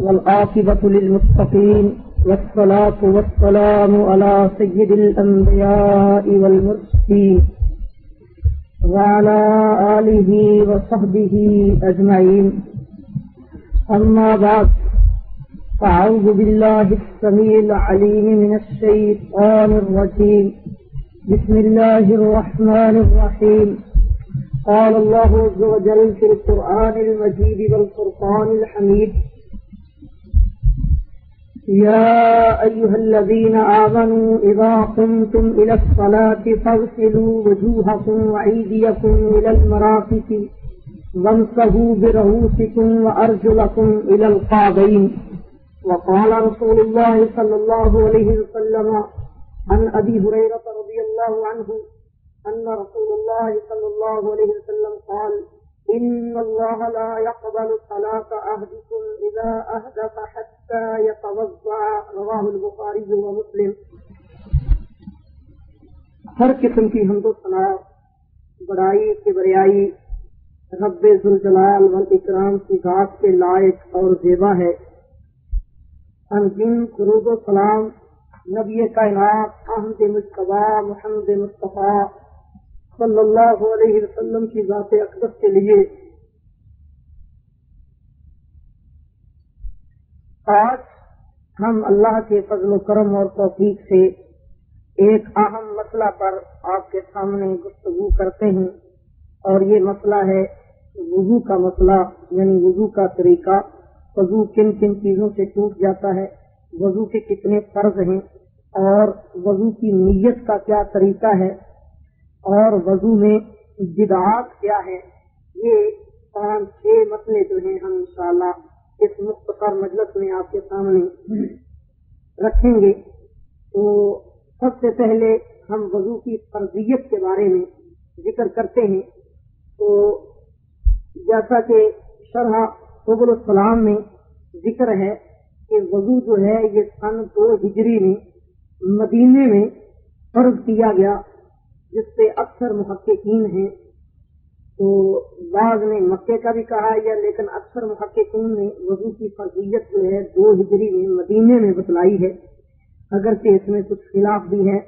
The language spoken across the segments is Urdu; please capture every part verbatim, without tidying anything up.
والعاقبة للمتقين والصلاة والسلام على سيد الأنبياء والمرسلين وعلى آله وصحبه أجمعين. أما بعد، فأعوذ بالله السميع العليم من الشيطان الرجيم. بسم الله الرحمن الرحيم. قال الله عز وجل في القرآن المجيد والفرقان الحميد: يا أيها الذين آمنوا إذا قمتم إلى الصلاة فاغسلوا وجوهكم وأيديكم إلى المرافق وامسحوا برؤوسكم وأرجلكم إلى الكعبين. وقال رسول الله صلى الله عليه وسلم عن أبي هريرة رضي الله عنه أن رسول الله صلى الله عليه وسلم قال: إن الله لا يقبل صلاة أحدكم إذا أحدث حتى يتوضأ. رواه البخاری و مسلم. ہر قسم کی حمد و ثنا بڑائی کبریائی رب ذوالجلال والاکرام کی ذات کے لائق اور زیبا ہے. انگن درود و سلام نبی کائنات احمد مجتبی محمد مصطفیٰ صلی اللہ علیہ وسلم کی ذات اقدس کے لیے. آج ہم اللہ کے فضل و کرم اور توفیق سے ایک اہم مسئلہ پر آپ کے سامنے گفتگو کرتے ہیں، اور یہ مسئلہ ہے وضو کا مسئلہ، یعنی وضو کا طریقہ. وضو کن کن چیزوں سے ٹوٹ جاتا ہے، وضو کے کتنے فرض ہیں، اور وضو کی نیت کا کیا طریقہ ہے، اور وضو میں بدعات کیا ہے. یہ پانچ چھ مسئلے جو ہیں ہم انشاءاللہ اس مختصر مجلس میں آپ کے سامنے رکھیں گے. تو سب سے پہلے ہم وضو کی فرضیت کے بارے میں ذکر کرتے ہیں. تو جیسا کہ شرح سبل السلام میں ذکر ہے کہ وضو جو ہے یہ سن دو ہجری میں مدینے میں فرض کیا گیا، جس سے اکثر محققین ہیں. تو بعض نے مکے کا بھی کہا ہے، لیکن اکثر محققین نے وضو کی فرضیت جو ہے دو ہجری میں مدینے میں بتلائی ہے، اگرچہ اس میں کچھ خلاف بھی ہے.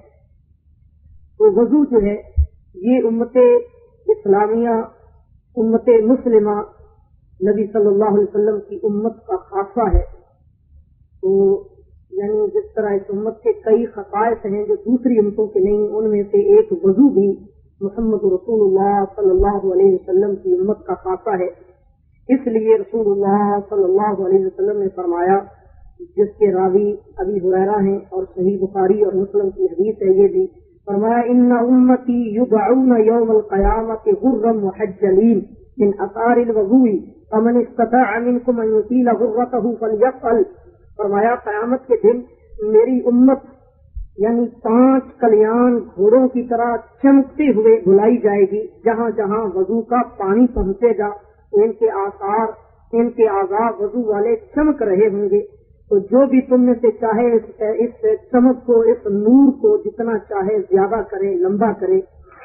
تو وضو جو ہے یہ امت اسلامیہ، امت مسلمہ، نبی صلی اللہ علیہ وسلم کی امت کا خاصہ ہے. تو یعنی جس طرح اس امت کے کئی خصائص ہیں جو دوسری امتوں کے نہیں، ان میں سے ایک وضو بھی محمد رسول اللہ صلی اللہ علیہ وسلم کی امت کا خاصہ ہے. اس لیے رسول اللہ صلی اللہ علیہ وسلم نے فرمایا، جس کے راوی ابی ہریرہ ہیں اور صحیح بخاری اور مسلم کی حدیث ہے، یہ بھی فرمایا: ان امتی یدعون یوم القیامت غرا محجلین من اثار الوضوء فمن استطاع منکم ان یطیل غرته فلیفعل. فرمایا قیامت کے دن میری امت یعنی پانچ کلیان گھوڑوں کی طرح چمکتے ہوئے بلائی جائے گی. جہاں جہاں وضو کا پانی پہنچے گا تو ان کے آثار، ان کے اعضاء وضو والے چمک رہے ہوں گے. تو جو بھی تم میں سے چاہے اس چمک کو، اس نور کو جتنا چاہے زیادہ کرے، لمبا کرے.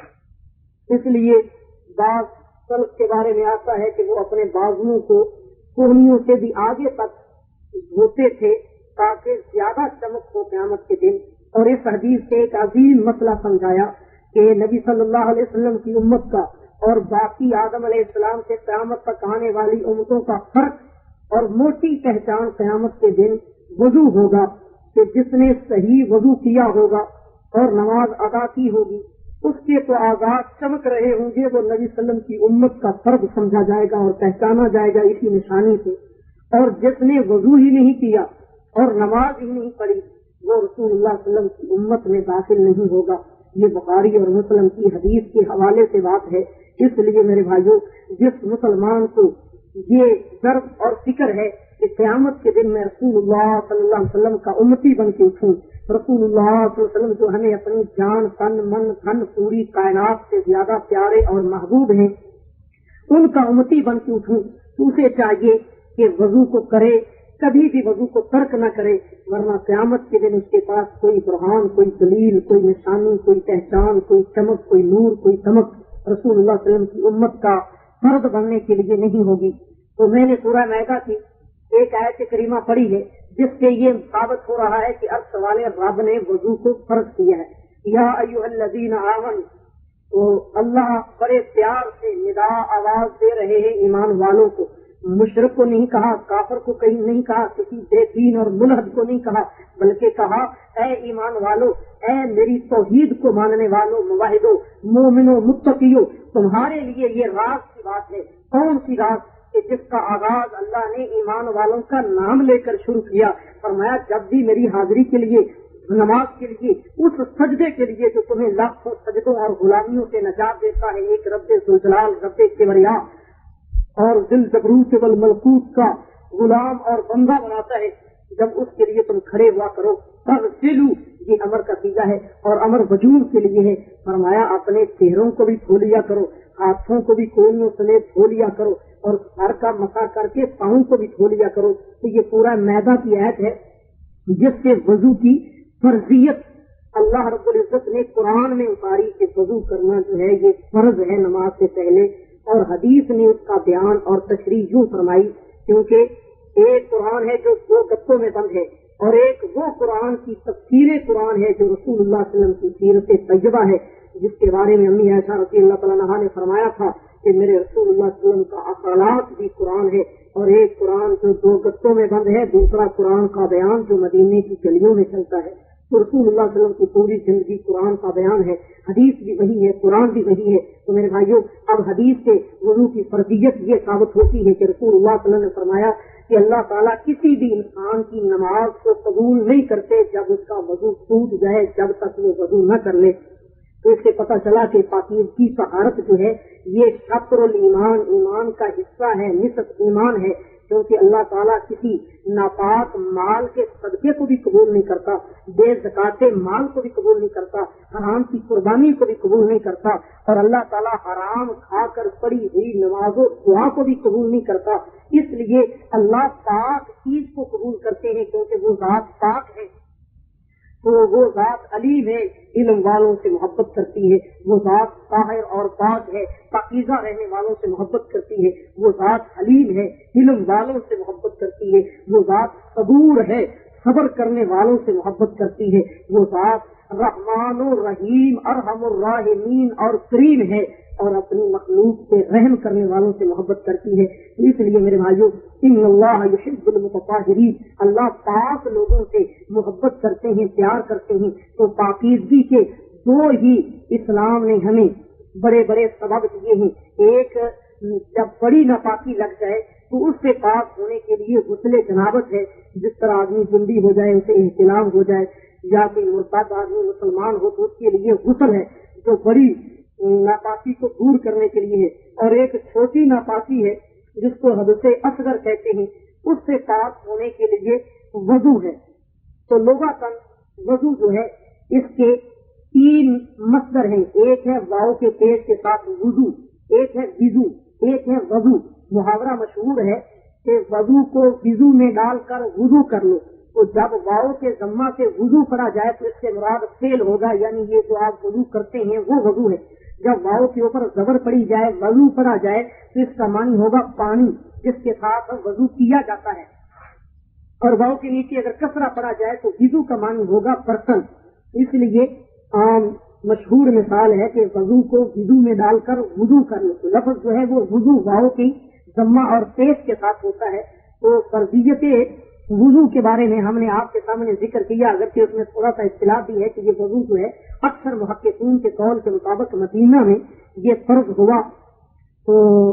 اس لیے بعض سلف کے بارے میں آتا ہے کہ وہ اپنے بازوؤں کو کوہنیوں سے بھی آگے تک دھوتے تھے تاکہ زیادہ چمک ہو قیامت کے دن. اور اس حدیث سے ایک عظیم مسئلہ سمجھایا کہ نبی صلی اللہ علیہ وسلم کی امت کا اور باقی آدم علیہ السلام سے قیامت تک آنے والی امتوں کا فرق اور موٹی پہچان قیامت کے دن وضو ہوگا. کہ جس نے صحیح وضو کیا ہوگا اور نماز ادا کی ہوگی، اس کے تو آغاز چمک رہے ہوں گے. وہ نبی صلی اللہ علیہ وسلم کی امت کا فرق سمجھا جائے گا اور پہچانا جائے گا اسی نشانی سے. اور جس نے وضو ہی نہیں کیا اور نماز ہی نہیں پڑھی، وہ رسول اللہ صلی اللہ علیہ وسلم کی امت میں داخل نہیں ہوگا. یہ بخاری اور مسلم کی حدیث کے حوالے سے بات ہے. اس لیے میرے بھائیوں، جس مسلمان کو یہ درد اور فکر ہے کہ قیامت کے دن میں رسول اللہ صلی اللہ علیہ وسلم کا امتی بن کے اٹھوں، رسول اللہ صلی اللہ علیہ وسلم جو ہمیں اپنی جان، تن، من، دھن، پوری کائنات سے زیادہ پیارے اور محبوب ہیں، ان کا امتی بن کے اٹھوں، تو اسے چاہیے کہ وضو کو کرے، کبھی بھی وضو کو ترک نہ کرے، ورنہ قیامت کے دن اس کے پاس کوئی برہان، کوئی دلیل، کوئی نشانی، کوئی پہچان، کوئی چمک، کوئی نور، کوئی چمک رسول اللہ صلی اللہ علیہ وسلم کی امت کا فرد بننے کے لیے نہیں ہوگی. تو میں نے سورہ مائدہ کی ایک آیت کریمہ پڑھی ہے جس سے یہ ثابت ہو رہا ہے کہ عرش والے رب نے وضو کو فرض کیا ہے. یا ایھا الذین آمنوا، تو اللہ بڑے پیار سے ندا آواز دے رہے ہیں ایمان والوں کو. مشرک کو نہیں کہا، کافر کو کہیں نہیں کہا، کسی بے دین اور ملحد کو نہیں کہا، بلکہ کہا اے ایمان والو، اے میری توحید کو ماننے والو، موحدو، مومنو، متقیو، تمہارے لیے یہ راز کی بات ہے. کون سی راز؟ کہ جس کا آغاز اللہ نے ایمان والوں کا نام لے کر شروع کیا. فرمایا جب بھی میری حاضری کے لیے، نماز کے لیے، اس سجدے کے لیے جو تمہیں لاکھوں سجدوں اور غلامیوں سے نجات دیتا ہے، ایک رب ذوالجلال، رب کبریا اور ذل جبروت والملکوت کا غلام اور بندہ بناتا ہے، جب اس کے لیے تم کھڑے ہوا کرو. تغسلو، یہ امر کا سیغہ ہے اور امر وجوب کے لیے ہے. فرمایا اپنے چہروں کو بھی دھو لیا کرو، ہاتھوں کو بھی کوہنیوں سمیت دھو لیا کرو، اور سر کا مسا کر کے پاؤں کو بھی دھو لیا کرو. تو یہ پورا میدہ کی آیت ہے جس سے وضو کی فرضیت اللہ رب العزت نے قرآن میں اتاری کہ وضو کرنا جو ہے یہ فرض ہے نماز سے پہلے. اور حدیث نے اس کا بیان اور تشریح یوں فرمائی، کیونکہ ایک قرآن ہے جو دو گتوں میں بند ہے، اور ایک وہ قرآن کی تفسیر قرآن ہے جو رسول اللہ صلی اللہ علیہ وسلم کی سیرت طیبہ ہے، جس کے بارے میں امی عائشہ رضی اللہ تعالیٰ عنہا نے فرمایا تھا کہ میرے رسول اللہ صلی اللہ علیہ وسلم کا اقوالات بھی قرآن ہے. اور ایک قرآن جو دو گتوں میں بند ہے، دوسرا قرآن کا بیان جو مدینے کی گلیوں میں چلتا ہے. تو رسول اللہ صلی اللہ علیہ وسلم کی پوری زندگی قرآن کا بیان ہے، حدیث بھی وہی ہے، قرآن بھی وہی ہے. تو میرے بھائیوں، اب حدیث سے وضو کی فرضیت یہ ثابت ہوتی ہے کہ رسول اللہ صلی اللہ علیہ وسلم نے فرمایا کہ اللہ تعالیٰ کسی بھی انسان کی نماز کو قبول نہیں کرتے جب اس کا وضو ٹوٹ جائے، جب تک وہ وضو نہ کر لے. تو اس سے پتہ چلا کہ پاکیزگی طہارت جو ہے یہ شطر الایمان، ایمان کا حصہ ہے، نصف ایمان ہے. کیونکہ اللہ تعالیٰ کسی ناپاک مال کے صدقے کو بھی قبول نہیں کرتا، بے زکوٰۃ مال کو بھی قبول نہیں کرتا، حرام کی قربانی کو بھی قبول نہیں کرتا، اور اللہ تعالیٰ حرام کھا کر پڑی ہوئی نماز و دعا کو بھی قبول نہیں کرتا. اس لیے اللہ پاک چیز کو قبول کرتے ہیں کیونکہ وہ ذات پاک ہے. تو وہ ذات علیم ہے، علم والوں سے محبت کرتی ہے. وہ ذات طاہر اور پاک ہے، پاکیزہ رہنے والوں سے محبت کرتی ہے. وہ ذات حلیم ہے، علم والوں سے محبت کرتی ہے. وہ ذات صبور ہے، صبر کرنے والوں سے محبت کرتی ہے. وہ ذات رحمان الرحیم، ارحم الراحمین اور کریم ہے، اور اپنی مخلوق سے رحم کرنے والوں سے محبت کرتی ہے. اس لیے میرے بھائیوں، ان اللہ یحب المتطہرین، اللہ پاک لوگوں سے محبت کرتے ہیں، پیار کرتے ہیں. تو پاکیزگی کے دو ہی اسلام نے ہمیں بڑے بڑے سبب دیے ہیں. ایک، جب بڑی ناپاکی لگ جائے تو اس سے پاک ہونے کے لیے غسل جنابت ہے. جس طرح آدمی جنبی ہو جائے، اسے احتلام ہو جائے، یا کوئی مرتد آدمی مسلمان ہو تو اس کے لیے غسل ہے جو بڑی ناپاکی کو دور کرنے کے لیے ہے. اور ایک چھوٹی ناپاکی ہے جس کو حدث اصغر کہتے ہیں، اس سے پاک ہونے کے لیے وضو ہے. تو لغتاً وضو جو ہے اس کے تین مصدر ہیں. ایک ہے واو کے پیش کے ساتھ وضو، ایک ہے وضو، ایک ہے وضو. محاورہ مشہور ہے کہ وضو کو وضو میں ڈال کر وضو کر لو. تو جب واو کے ضمہ سے وضو پڑا جائے تو اس سے مراد فعل ہوگا، یعنی یہ جو آپ وضو کرتے ہیں وہ وضو ہے. جب واو کے اوپر زبر پڑی جائے، وضو پڑا جائے، تو اس کا معنی ہوگا پانی جس کے ساتھ وضو کیا جاتا ہے. اور واو کے نیچے اگر کسرہ پڑا جائے تو وضو کا معنی ہوگا برتن. اس لیے عام مشہور مثال ہے کہ وضو کو وضو میں ڈال کر وضو کر لو. تو لفظ جو ہے وہ وضو واو کی ضمہ اور پیش کے ساتھ ہوتا ہے. تو فرضیت وضو کے بارے میں ہم نے آپ کے سامنے ذکر کیا، اگرچہ اس میں تھوڑا سا اختلاف بھی ہے کہ یہ وضو جو ہے اکثر محققین کے قول کے مطابق مدینہ میں یہ فرض ہوا. تو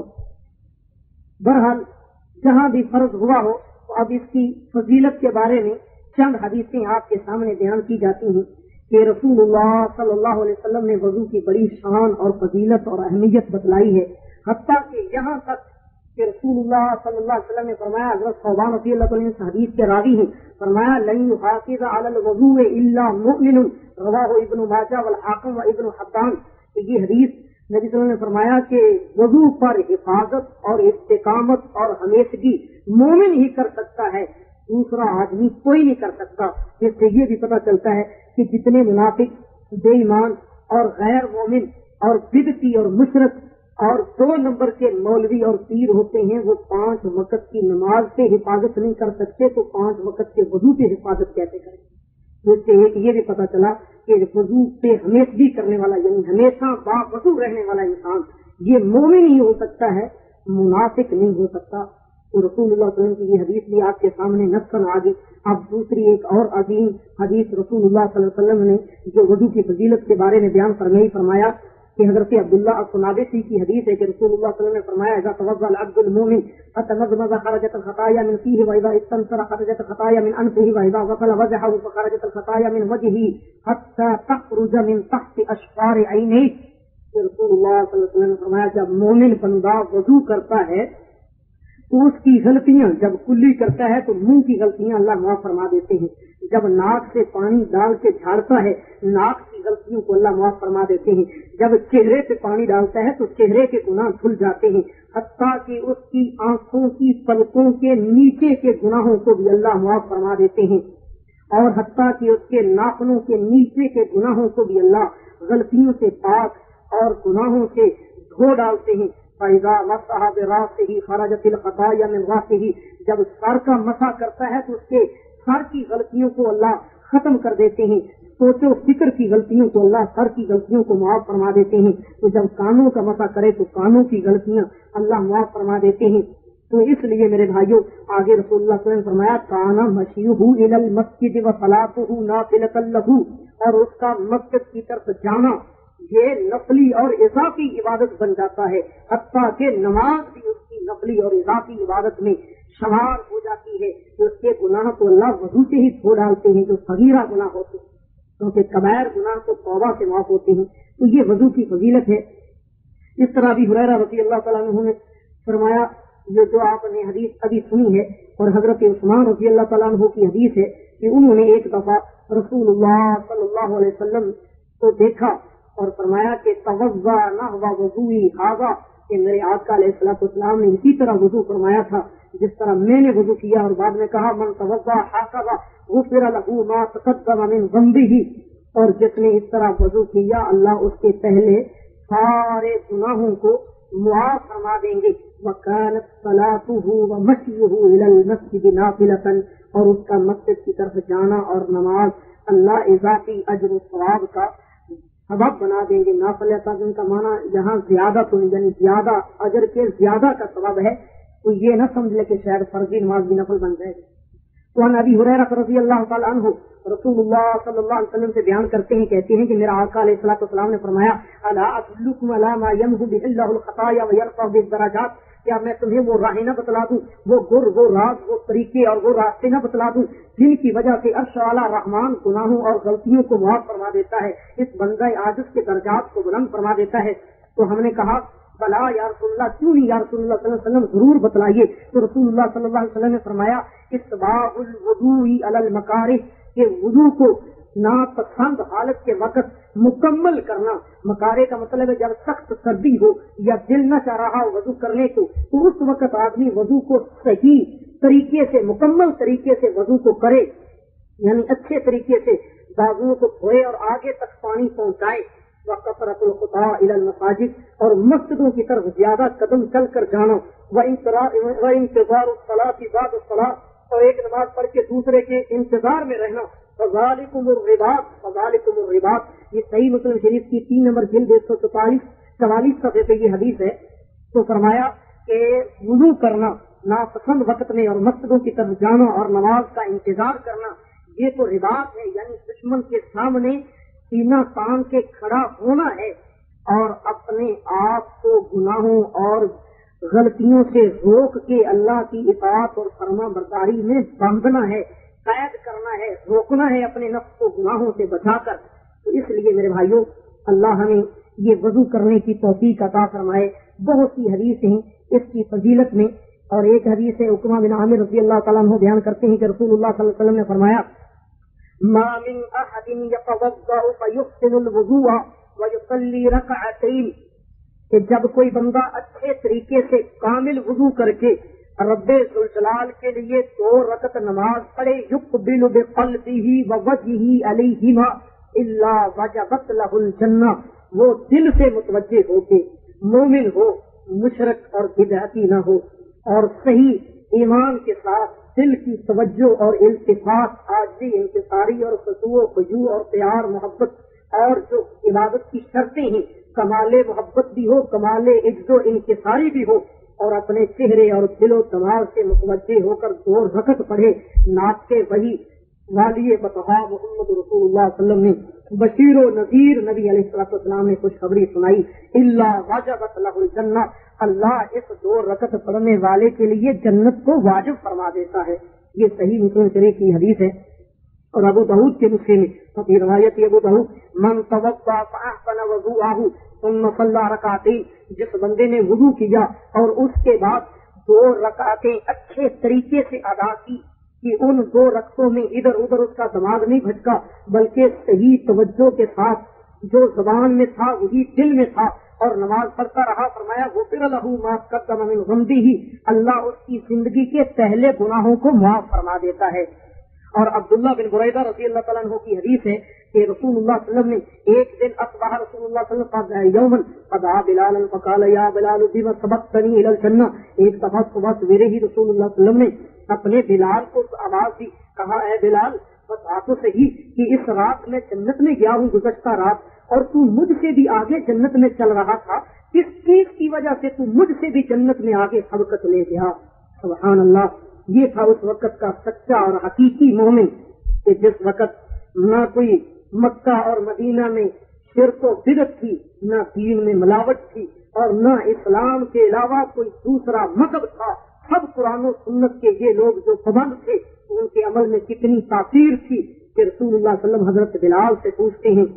بہرحال جہاں بھی فرض ہوا ہو تو اب اس کی فضیلت کے بارے میں چند حدیثیں آپ کے سامنے بیان کی جاتی ہیں کہ رسول اللہ صلی اللہ علیہ وسلم نے وضو کی بڑی شان اور فضیلت اور اہمیت بتلائی ہے. حتیٰ کہ یہاں تک کہ رسول اللہ صلی اللہ علیہ وسلم نے فرمایا، حضرت ثوبان رضی اللہ عنہ اس حدیث کے راوی ہیں، فرمایا لن يحافظ على الوضوء الا مؤمن، رواہ ابن ماجہ والحاکم و ابن حبان. یہ حدیث نبی صلی اللہ علیہ وسلم نے فرمایا کہ وضو پر حفاظت اور استقامت اور ہمیشگی مومن ہی کر سکتا ہے، دوسرا آدمی کوئی نہیں کر سکتا. اس سے یہ بھی پتہ چلتا ہے کہ جتنے منافق، بے ایمان اور غیر مومن اور بدعتی اور مشرک اور دو نمبر کے مولوی اور پیر ہوتے ہیں، وہ پانچ وقت کی نماز سے حفاظت نہیں کر سکتے تو پانچ وقت کے وضو سے حفاظت کیسے کریں؟ جس سے ایک یہ بھی پتا چلا کہ وضو پہ ہمیشگی کرنے والا یعنی ہمیشہ با وضو رہنے والا انسان یہ مومن ہی ہو سکتا ہے، منافق نہیں ہو سکتا۔ تو رسول اللہ صلی اللہ علیہ وسلم کی یہ حدیث بھی آپ کے سامنے نصاً آ گئی۔ اب دوسری ایک اور عظیم حدیث رسول اللہ صلی اللہ علیہ وسلم نے جو وضو کی فضیلت کے بارے میں بیان فرمائی فرمایا کہ حضرت عبداللہ الصنابسی کی حدیث ہے کہ رسول اللہ صلی اللہ علیہ وسلم نے فرمایا اذا توضأ العبد المؤمن فتمضمض خرجت الخطايا من فيه واذا استنثر خرجت الخطايا من انفه واذا غسل وجهه فخرجت الخطايا من وجهه حتى تخرج من تحت اشفار عينيه۔ رسول اللہ صلی اللہ علیہ وسلم نے فرمایا جب مومن بندہ وضو کرتا ہے تو اس کی غلطیاں جب کلی کرتا ہے تو منہ کی غلطیاں اللہ معاف فرما دیتے ہیں، جب ناک سے پانی ڈال کے جھاڑتا ہے ناک کی غلطیوں کو اللہ معاف فرما دیتے ہیں، جب چہرے پہ پانی ڈالتا ہے تو چہرے کے گناہ دھل جاتے ہیں، حتیٰ کہ اس کی آنکھوں کی پلکوں کے نیچے کے گناہوں کو بھی اللہ معاف فرما دیتے ہیں، اور حتیٰ کہ اس کے ناخنوں کے نیچے کے گناہوں کو بھی اللہ غلطیوں سے پاک اور گناہوں سے دھو ڈالتے ہیں۔ فَإِذَا مَسَحَ بِرَأْسِهِ خَرَجَتِ الْخَطَايَا مِنْ رَأْسِهِ جب سر کا مسح کرتا ہے تو اس کے سر کی غلطیوں کو اللہ ختم کر دیتے ہیں، سوچ و فکر کی غلطیوں کو اللہ سر کی غلطیوں کو معاف فرما دیتے ہیں، تو جب کانوں کا مسح کرے تو کانوں کی غلطیاں اللہ معاف فرما دیتے ہیں۔ تو اس لیے میرے بھائیوں آگے رسول اللہ صلی اللہ علیہ وسلم نے فرمایا کانا مشیہ الی المسجد وصلاۃہ نافلۃ لہ، اور اس کا مسجد کی طرف جانا یہ نفلی اور اضافی عبادت بن جاتا ہے، حتیٰ کہ نماز بھی اس کی نفلی اور اضافی عبادت میں شمار ہو جاتی ہے۔ اس کے گناہ کو اللہ وضو سے ہی دھو ڈالتے ہیں جو صغیرہ گناہ ہوتے ہیں، کیونکہ کبائر گناہ تو توبہ سے معاف ہوتے ہیں۔ تو یہ وضو کی فضیلت ہے۔ اس طرح ابی ہریرہ رضی اللہ تعالیٰ عنہ نے فرمایا، یہ جو آپ نے حدیث ابھی سنی ہے اور حضرت عثمان رضی اللہ تعالیٰ عنہ کی حدیث ہے کہ انہوں نے ایک دفعہ رسول اللہ صلی اللہ علیہ وسلم کو دیکھا اور فرمایا کہ توضأ نحو وضوئی ھذا، کہ میرے آقا علیہ الصلوۃ والسلام نے اسی طرح وضو فرمایا تھا جس طرح میں نے وضو کیا، اور بعد میں کہا من توضأ ھذا غفر له ما تقدم من ذنبه، اور جس نے اس طرح وضو کیا اللہ اس کے پہلے سارے گناہوں کو معاف فرما دیں گے۔ وکانت صلاته ومشيه الى المسجد نافلة، اور اس کا مسجد کی طرف جانا اور نماز اللہ اضافی اجر و ثواب کا سبب بنا دیں گے۔ نافلہ کا جن کا معنی جہاں زیادہ تو یعنی زیادہ اجر کے زیادہ کا سبب ہے، تو یہ نہ سمجھ لے کہ شاید فرضی نماز بھی نفل بن جائے گی۔ تو عن ابی ہریرہ رضی اللہ تعالیٰ عنہ رسول اللہ صلی اللہ علیہ وسلم سے بیان کرتے ہیں، کہتے ہیں کہ میرا آقا علیہ الصلوۃ والسلام نے فرمایا الا ادلکم علی ما یمحو بہ اللہ الخطایا ویرفع بہ الدرجات، کیا میں تمہیں وہ راہیں نہ بتلا دوں، وہ گر وہ راز وہ طریقے اور وہ راستے نہ بتلا دوں جن کی وجہ سے عرش والا رحمان گناہوں اور غلطیوں کو معاف فرما دیتا ہے، اس بندہ عاجز کے درجات کو بلند فرما دیتا ہے۔ تو ہم نے کہا بلا یا رسول اللہ، کیوں نہیں یا رسول اللہ صلی اللہ علیہ وسلم، ضرور بتلائیے۔ تو رسول اللہ صلی اللہ علیہ وسلم نے فرمایا اسباغ الوضوء علی المکارہ، کہ وضو کو ناپسند حالت کے وقت مکمل کرنا۔ مکارے کا مطلب ہے جب سخت سردی ہو یا دل نہ چاہ رہا ہو وضو کرنے کو، تو اس وقت آدمی وضو کو صحیح طریقے سے مکمل طریقے سے وضو کو کرے، یعنی اچھے طریقے سے بازوؤں کو دھوئے اور آگے تک پانی پہنچائے۔ وَكَثْرَةُ الْخُطَىٰ إِلَى الْمَسَاجِدِ، اور مسجدوں کی طرف زیادہ قدم چل کر جانا۔ وَإِنْتِظَارُ الصَّلَاةِ بَعْدَ الصَّلَاةِ، اور ایک نماز پڑھ کے دوسرے کے انتظار میں رہنا۔ فَذَلِكُمُ الرِّبَاطُ فَذَلِكُمُ الرِّبَاطُ، یہ صحیح مسلم شریف کی تین نمبر جلد ایک سو چوالیس چوالیس صفحے پہ یہ حدیث ہے۔ تو فرمایا کہ وضو کرنا ناپسند وقت میں اور مسجدوں کی طرف جانا اور نماز کا انتظار کرنا، یہ تو رباط ہے، یعنی دشمن کے سامنے سینہ تان کے کھڑا ہونا ہے اور اپنے آپ کو گناہوں اور غلطیوں سے روک کے اللہ کی اطاعت اور فرما برداری میں باندھنا ہے، قید کرنا ہے، روکنا ہے اپنے نفس کو گناہوں سے بچا کر۔ تو اس لیے میرے بھائیوں اللہ ہمیں یہ وضو کرنے کی توفیق عطا فرمائے۔ بہت سی حدیث ہیں اس کی فضیلت میں، اور ایک حدیث ہے عقبہ بن عامر رضی اللہ تعالیٰ عنہ بیان کرتے ہیں کہ رسول اللہ صلی اللہ علیہ وسلم نے فرمایا ما من احد يتوضا فيحسن الوضوء ويصلي ركعتين، کہ جب کوئی بندہ اچھے طریقے سے کامل وضو کر کے رب ذوالجلال کے لیے دو رکعت نماز پڑھے، يقبل بقلبه ووجهه عليهما الا وجبت له الجنہ، وہ دل سے متوجہ ہو کے مومن ہو، مشرک اور بدعتی نہ ہو، اور صحیح ایمان کے ساتھ دل کی توجہ اور التفات، عاجزی، انکساری اور خضوع و خضوع اور پیار محبت اور جو عبادت کی شرطیں ہیں، کمال محبت بھی ہو، کمال عجز و انکساری بھی ہو، اور اپنے چہرے اور دل و دماغ سے متوجہ ہو کر دو رکعت پڑھے۔ نعت کے وہی والی بطحا محمد رسول اللہ صلی اللہ علیہ وسلم نے بشیر و نذیر نبی علیہ الصلوۃ والسلام نے خوشخبری سنائی، الا وجبت له الجنہ، اللہ اس دو رکعت پڑھنے والے کے لیے جنت کو واجب فرما دیتا ہے۔ یہ صحیح مسلم شریف کی حدیث ہے، اور ابو داؤد کے نسخے میں فی روایت ابو داؤد من توضأ فأحسن وضوءه ثم صلى ركعتين، جس بندے نے وضو کیا اور اس کے بعد دو رکعتیں اچھے طریقے سے ادا کی کہ ان دو رکعتوں میں ادھر ادھر اس کا دماغ نہیں بھٹکا، بلکہ صحیح توجہ کے ساتھ جو زبان میں تھا وہی دل میں تھا، اور نماز پڑھتا رہا، فرمایا غفر له ما قدم من ذنبه، اللہ اس کی زندگی کے پہلے گناہوں کو معاف فرما دیتا ہے۔ اور عبداللہ بن بریدہ رضی اللہ تعالیٰ عنہ کی حدیث ہے کہ رسول اللہ صلی اللہ علیہ وسلم نے ایک دن اصبح رسول اللہ صلی اللہ علیہ وسلم یوما فدعا بلالا فقال یا بلال بما سبقتنی الى الجنہ، ایک دفعہ صبح سویرے ہی رسول اللہ صلی اللہ علیہ وسلم نے اپنے بلال کو آواز دی، کہا اے بلال بتا تو صحیح کہ اس رات میں جنت میں گیا ہوں، گزشتہ رات، اور تو مجھ سے بھی آگے جنت میں چل رہا تھا، کس چیز کی وجہ سے تو مجھ سے بھی جنت میں آگے سبقت لے گیا؟ سبحان اللہ، یہ تھا اس وقت کا سچا اور حقیقی مومن کہ جس وقت نہ کوئی مکہ اور مدینہ میں شرک و بدعت تھی، نہ دین میں ملاوٹ تھی، اور نہ اسلام کے علاوہ کوئی دوسرا مذہب تھا، سب قرآن و سنت کے یہ لوگ جو پابند تھے، ان کے عمل میں کتنی تاثیر تھی کہ رسول اللہ صلی اللہ علیہ وسلم حضرت بلال سے پوچھتے ہیں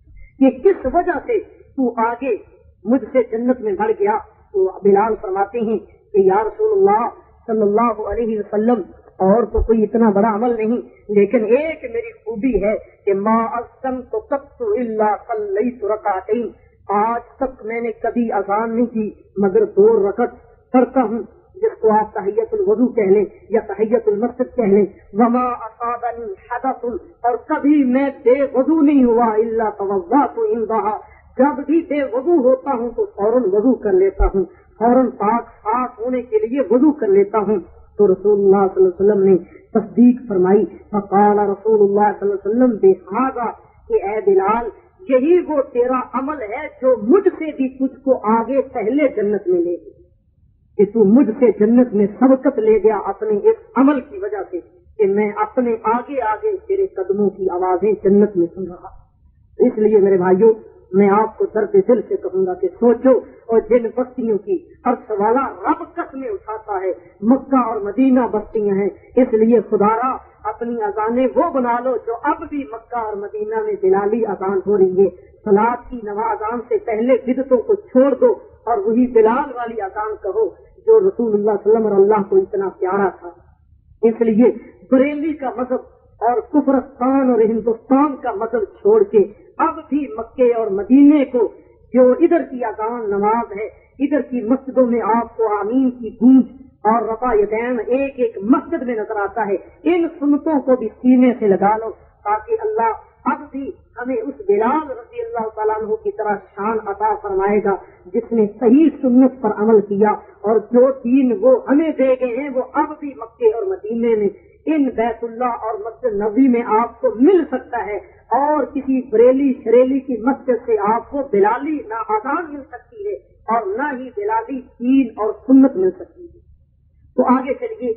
کہ کس وجہ سے تو آگے مجھ سے جنت میں بڑھ گیا؟ تو بلال فرماتے ہیں کہ یا رسول اللہ صلی اللہ علیہ وسلم، اور تو کوئی اتنا بڑا عمل نہیں، لیکن ایک میری خوبی ہے کہ ما اذنت قط الا صلیت رکعتین، آج تک میں نے کبھی اذان نہیں کی مگر دو رکعت پڑھتا ہوں، جس کو آپ تحیت الوضو کہہ لیں یا تحیت المسجد کہہ لیں۔ وما اصابنی حدث، اور کبھی میں بے وضو نہیں ہوا، الا توضأت عندها، جب بھی بے وضو ہوتا ہوں تو فوراً وضو کر لیتا ہوں، فوراً پاک صاف ہونے کے لیے وضو کر لیتا ہوں۔ تو رسول اللہ صلی اللہ علیہ وسلم نے تصدیق فرمائی، فقال رسول اللہ صلی اللہ علیہ وسلم بہذا، کہ اے بلال یہی وہ تیرا عمل ہے جو مجھ سے بھی تجھ کو آگے پہلے جنت میں لے گیا، کہ تو مجھ سے جنت میں سبقت لے گیا اپنے اس عمل کی وجہ سے کہ میں اپنے آگے آگے تیرے قدموں کی آوازیں جنت میں سن رہا۔ اس لیے میرے بھائیوں، میں آپ کو درد دل سے کہوں گا کہ سوچو، اور جن بستیوں کی عرش والا رب قسمیں اٹھاتا ہے مکہ اور مدینہ بستیاں ہیں، اس لیے خدارا اپنی اذانیں وہ بنا لو جو اب بھی مکہ اور مدینہ میں بلالی اذان ہو رہی ہے، صلاۃ کی نوا اذان سے پہلے بدعتوں کو چھوڑ دو اور وہی بلال والی اذان کہو جو رسول اللہ صلی اللہ علیہ وسلم اور اللہ کو اتنا پیارا تھا۔ اس لیے بریلی کا مذہب اور کفرستان اور ہندوستان کا مذہب چھوڑ کے اب بھی مکے اور مدینے کو، جو ادھر کی اذان نماز ہے، ادھر کی مسجدوں میں آپ کو آمین کی گونج اور رفع یدین ایک ایک مسجد میں نظر آتا ہے، ان سنتوں کو بھی سینے سے لگا لو تاکہ اللہ اب بھی ہمیں اس بلال رضی اللہ تعالیٰ عنہ کی طرح شان عطا فرمائے گا جس نے صحیح سنت پر عمل کیا، اور جو دین وہ ہمیں دے گئے ہیں وہ اب بھی مکے اور مدینے میں ان بیت اللہ اور مسجد نبوی میں آپ کو مل سکتا ہے، اور کسی بریلی شریلی کی مسجد سے آپ کو بلالی نہ آزان مل سکتی ہے اور نہ ہی بلالی دین اور سنت مل سکتی ہے۔ تو آگے چلیے،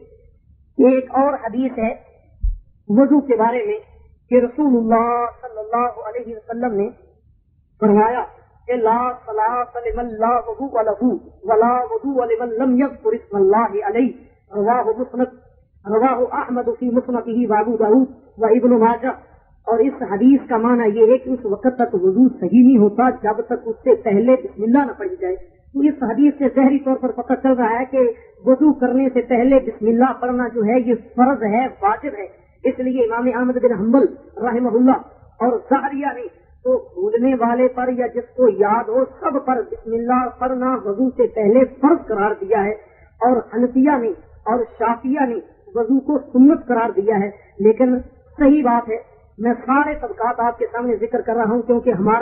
ایک اور حدیث ہے وضو کے بارے میں کہ رسول اللہ صلی اللہ علیہ وسلم نے فرمایا کہ لا صلاۃ لمن لا وضوء له ولا وضوء لمن لم يذكر اسم اللہ علیہ، رواہ مسند رواہ احمد فی مسنده وابو داؤد و ابن ماجہ۔ اور اس حدیث کا معنی یہ ہے کہ اس وقت تک وضو صحیح نہیں ہوتا جب تک اس سے پہلے بسم اللہ نہ پڑھی جائے۔ تو اس حدیث سے ظاہری طور پر پتہ چل رہا ہے کہ وضو کرنے سے پہلے بسم اللہ پڑھنا جو ہے یہ فرض ہے، واجب ہے۔ اس لیے امام احمد بن حنبل رحمہ اللہ اور ظاہریہ نے تو بھولنے والے پر یا جس کو یاد ہو سب پر بسم اللہ پڑھنا وضو سے پہلے فرض قرار دیا ہے، اور حنفیہ نے اور شافعیہ نے وضو کو سنت قرار دیا ہے۔ لیکن صحیح بات ہے، میں سارے طبقات آپ کے سامنے ذکر کر رہا ہوں کیونکہ ہمارا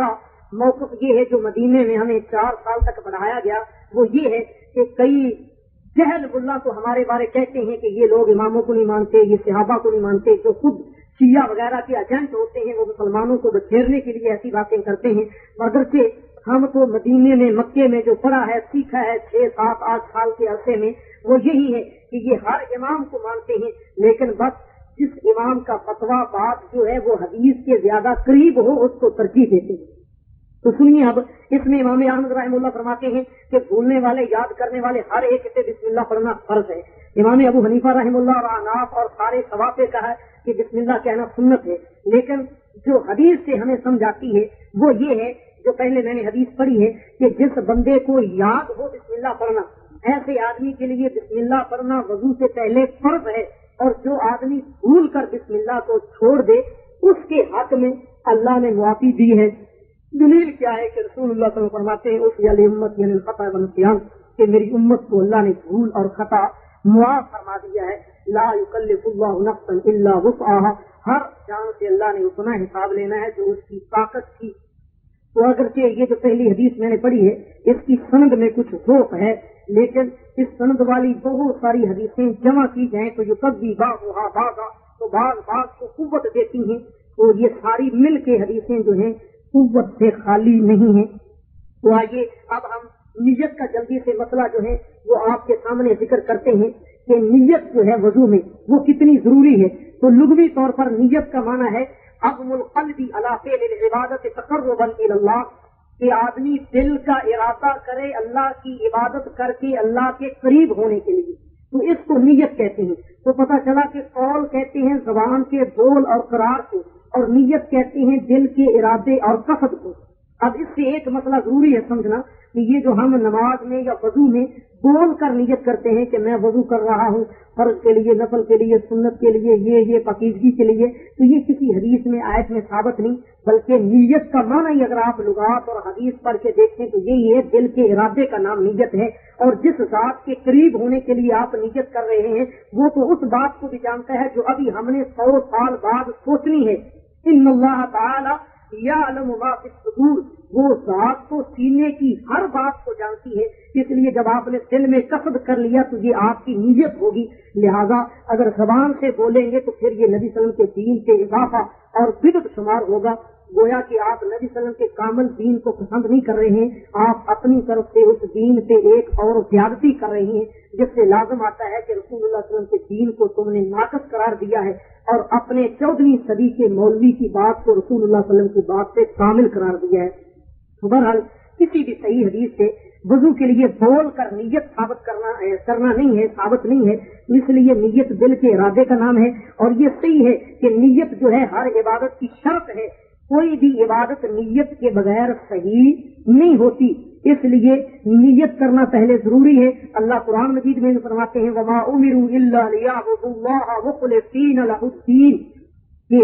موقف یہ ہے جو مدینے میں ہمیں چار سال تک پڑھایا گیا، وہ یہ ہے کہ کئی جہل ملا کو ہمارے بارے کہتے ہیں کہ یہ لوگ اماموں کو نہیں مانتے، یہ صحابہ کو نہیں مانتے، جو خود شیعہ وغیرہ کے ایجنٹ ہوتے ہیں وہ مسلمانوں کو بچھیرنے کے لیے ایسی باتیں کرتے ہیں، مگرچہ ہم تو مدینے میں مکے میں جو پڑھا ہے سیکھا ہے چھ سات آٹھ سال کے عرصے میں وہ یہی ہے کہ یہ ہر امام کو مانتے ہیں، لیکن بس جس امام کا فتویٰ بات جو ہے وہ حدیث کے زیادہ قریب ہو اس کو ترجیح دیتے ہیں۔ تو سنیے، اب اس میں امام احمد رحمہ اللہ فرماتے ہیں کہ بھولنے والے یاد کرنے والے ہر ایک سے بسم اللہ پڑھنا فرض ہے۔ امام ابو حنیفہ رحمہ اللہ اور اناف اور سارے ثواب پہ کہا کہ بسم اللہ کہنا سنت ہے، لیکن جو حدیث سے ہمیں سمجھ آتی ہے وہ یہ ہے، جو پہلے میں نے حدیث پڑھی ہے کہ جس بندے کو یاد ہو بسم اللہ پڑھنا، ایسے آدمی کے لیے بسم اللہ پڑھنا وضو سے پہلے فرض ہے، اور جو آدمی بھول کر بسم اللہ کو چھوڑ دے اس کے حق میں اللہ نے معافی دی ہے۔ دلیل کیا ہے کہ رسول اللہ صلی اللہ علیہ وسلم فرماتے ہیں اس علی امت یعنی الخطا والنسیان، کہ میری امت کو اللہ نے بھول اور خطا معاف فرما دیا ہے۔ لا یکلف اللہ نفسا الا وسعها، ہر جان سے اللہ نے اتنا حساب لینا ہے جو اس کی طاقت تھی۔ تو اگرچہ یہ جو پہلی حدیث میں نے پڑھی ہے اس کی سند میں کچھ ذوق ہے، لیکن اس سند والی بہت ساری حدیثیں جمع کی جائیں تو جو کبھی بعضها بعضا، تو بعض بعض کو قوت دیتی ہیں، تو یہ ساری مل کے حدیثیں جو ہیں قوت سے خالی نہیں ہیں۔ تو آئیے اب ہم نیت کا جلدی سے مسئلہ جو ہے وہ آپ کے سامنے ذکر کرتے ہیں کہ نیت جو ہے وضو میں وہ کتنی ضروری ہے۔ تو لغوی طور پر نیت کا معنی ہے عزم القلب علی فعل العبادت تقربا الی اللہ، کہ آدمی دل کا ارادہ کرے اللہ کی عبادت کر کے اللہ کے قریب ہونے کے لیے، تو اس کو نیت کہتے ہیں۔ تو پتہ چلا کہ قول کہتے ہیں زبان کے بول اور قرار کو، اور نیت کہتے ہیں دل کے ارادے اور قصد کو۔ اب اس سے ایک مسئلہ ضروری ہے سمجھنا کہ یہ جو ہم نماز میں یا وضو میں بول کر نیت کرتے ہیں کہ میں وضو کر رہا ہوں فرض کے لیے، نفل کے لیے، سنت کے لیے، یہ یہ پاکیزگی کے لیے، تو یہ کسی حدیث میں آیت میں ثابت نہیں، بلکہ نیت کا معنی ہی اگر آپ لغات اور حدیث پڑھ کے دیکھیں تو یہی ہے، دل کے ارادے کا نام نیت ہے۔ اور جس ذات کے قریب ہونے کے لیے آپ نیت کر رہے ہیں وہ تو اس بات کو بھی جانتا ہے جو ابھی ہم نے سو سال بعد سوچنی ہے۔ ان اللہ تعالی یعلم ما فی الصدور، وہ ذات تو سینے کی ہر بات کو جانتی ہے، اس لیے جب آپ نے دل میں قصد کر لیا تو یہ آپ کی نیت ہوگی۔ لہذا اگر زبان سے بولیں گے تو پھر یہ نبی صلی اللہ علیہ وسلم کے دین کے اضافہ اور بدعت شمار ہوگا، گویا کہ آپ نبی صلی اللہ علیہ وسلم کے کامل دین کو پسند نہیں کر رہے ہیں، آپ اپنی طرف سے اس دین پہ ایک اور زیادتی کر رہے ہیں، جس سے لازم آتا ہے کہ رسول اللہ صلی اللہ علیہ وسلم کے دین کو تم نے ناقص قرار دیا ہے اور اپنے چودہویں صدی کے مولوی کی بات کو رسول اللہ صلی اللہ علیہ وسلم کی بات سے کامل قرار دیا ہے۔ بہرحال کسی بھی صحیح حدیث سے وضو کے لیے بول کر نیت ثابت کرنا کرنا نہیں ہے، ثابت نہیں ہے، اس لیے نیت دل کے ارادے کا نام ہے۔ اور یہ صحیح ہے کہ نیت جو ہے ہر عبادت کی شرط ہے، کوئی بھی عبادت نیت کے بغیر صحیح نہیں ہوتی، اس لیے نیت کرنا پہلے ضروری ہے۔ اللہ قرآن مجید میں فرماتے ہیں وما امروا الا ليعبدوا الله مخلصين له الدين، کہ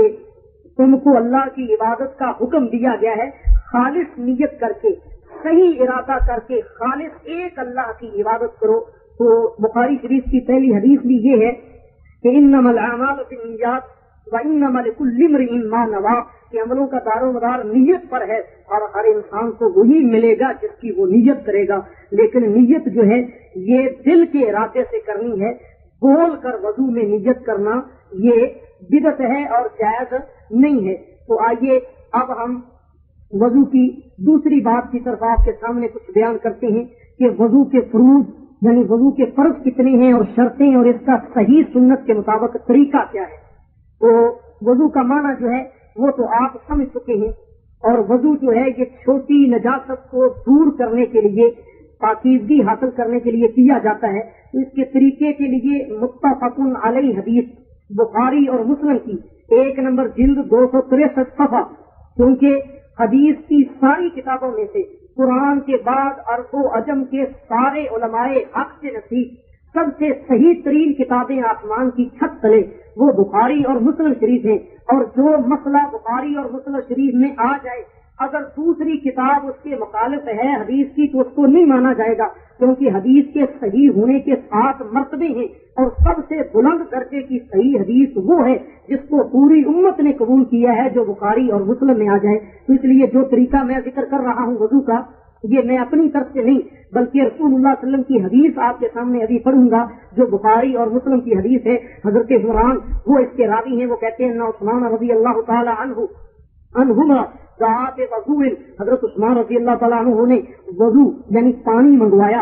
تم کو اللہ کی عبادت کا حکم دیا گیا ہے خالص نیت کر کے، صحیح ارادہ کر کے خالص ایک اللہ کی عبادت کرو۔ تو بخاری شریف کی پہلی حدیث بھی یہ ہے کہ انما الاعمال بالنیات وانما لكل امرئ ما نوى، کہ عملوں کا دار و مدار نیت پر ہے اور ہر انسان کو وہی ملے گا جس کی وہ نیت کرے گا۔ لیکن نیت جو ہے یہ دل کے ارادے سے کرنی ہے، بول کر وضو میں نیت کرنا یہ بدعت ہے اور جائز نہیں ہے۔ تو آئیے اب ہم وضو کی دوسری بات کی طرف آپ کے سامنے کچھ بیان کرتے ہیں کہ وضو کے فروض یعنی وضو کے فرض کتنے ہیں اور شرطیں، اور اس کا صحیح سنت کے مطابق طریقہ کیا ہے۔ تو وضو کا معنی جو ہے وہ تو آپ سمجھ چکے ہیں، اور وضو جو ہے یہ چھوٹی نجاست کو دور کرنے کے لیے، پاکیزگی حاصل کرنے کے لیے کیا جاتا ہے۔ تو اس کے طریقے کے لیے متفق علیہ حدیث بخاری اور مسلم کی ایک نمبر جلد دو سو تریسٹھ صفحہ، کیونکہ حدیث کی ساری کتابوں میں سے قرآن کے بعد عرب و عجم کے سارے علماء حق سے نصیب سب سے صحیح ترین کتابیں آسمان کی چھت تلے وہ بخاری اور مسلم شریف ہیں، اور جو مسئلہ بخاری اور مسلم شریف میں آ جائے اگر دوسری کتاب اس کے مخالف ہے حدیث کی تو اس کو نہیں مانا جائے گا، کیونکہ حدیث کے صحیح ہونے کے سات مرتبے ہیں، اور سب سے بلند درجے کی صحیح حدیث وہ ہے جس کو پوری امت نے قبول کیا ہے، جو بخاری اور مسلم میں آ جائے۔ تو اس لیے جو طریقہ میں ذکر کر رہا ہوں وضو کا، یہ میں اپنی طرف سے نہیں بلکہ رسول اللہ صلی اللہ علیہ وسلم کی حدیث آپ کے سامنے ابھی پڑھوں گا، جو بخاری اور مسلم کی حدیث ہے۔ حضرت عمران وہ اس کے راوی ہیں، وہ کہتے ہیں عثمان رضی اللہ تعالی عنہ عنہما ذات وضو، حضرت عثمان رضی اللہ تعالیٰ عنہ نے وضو یعنی پانی منگوایا،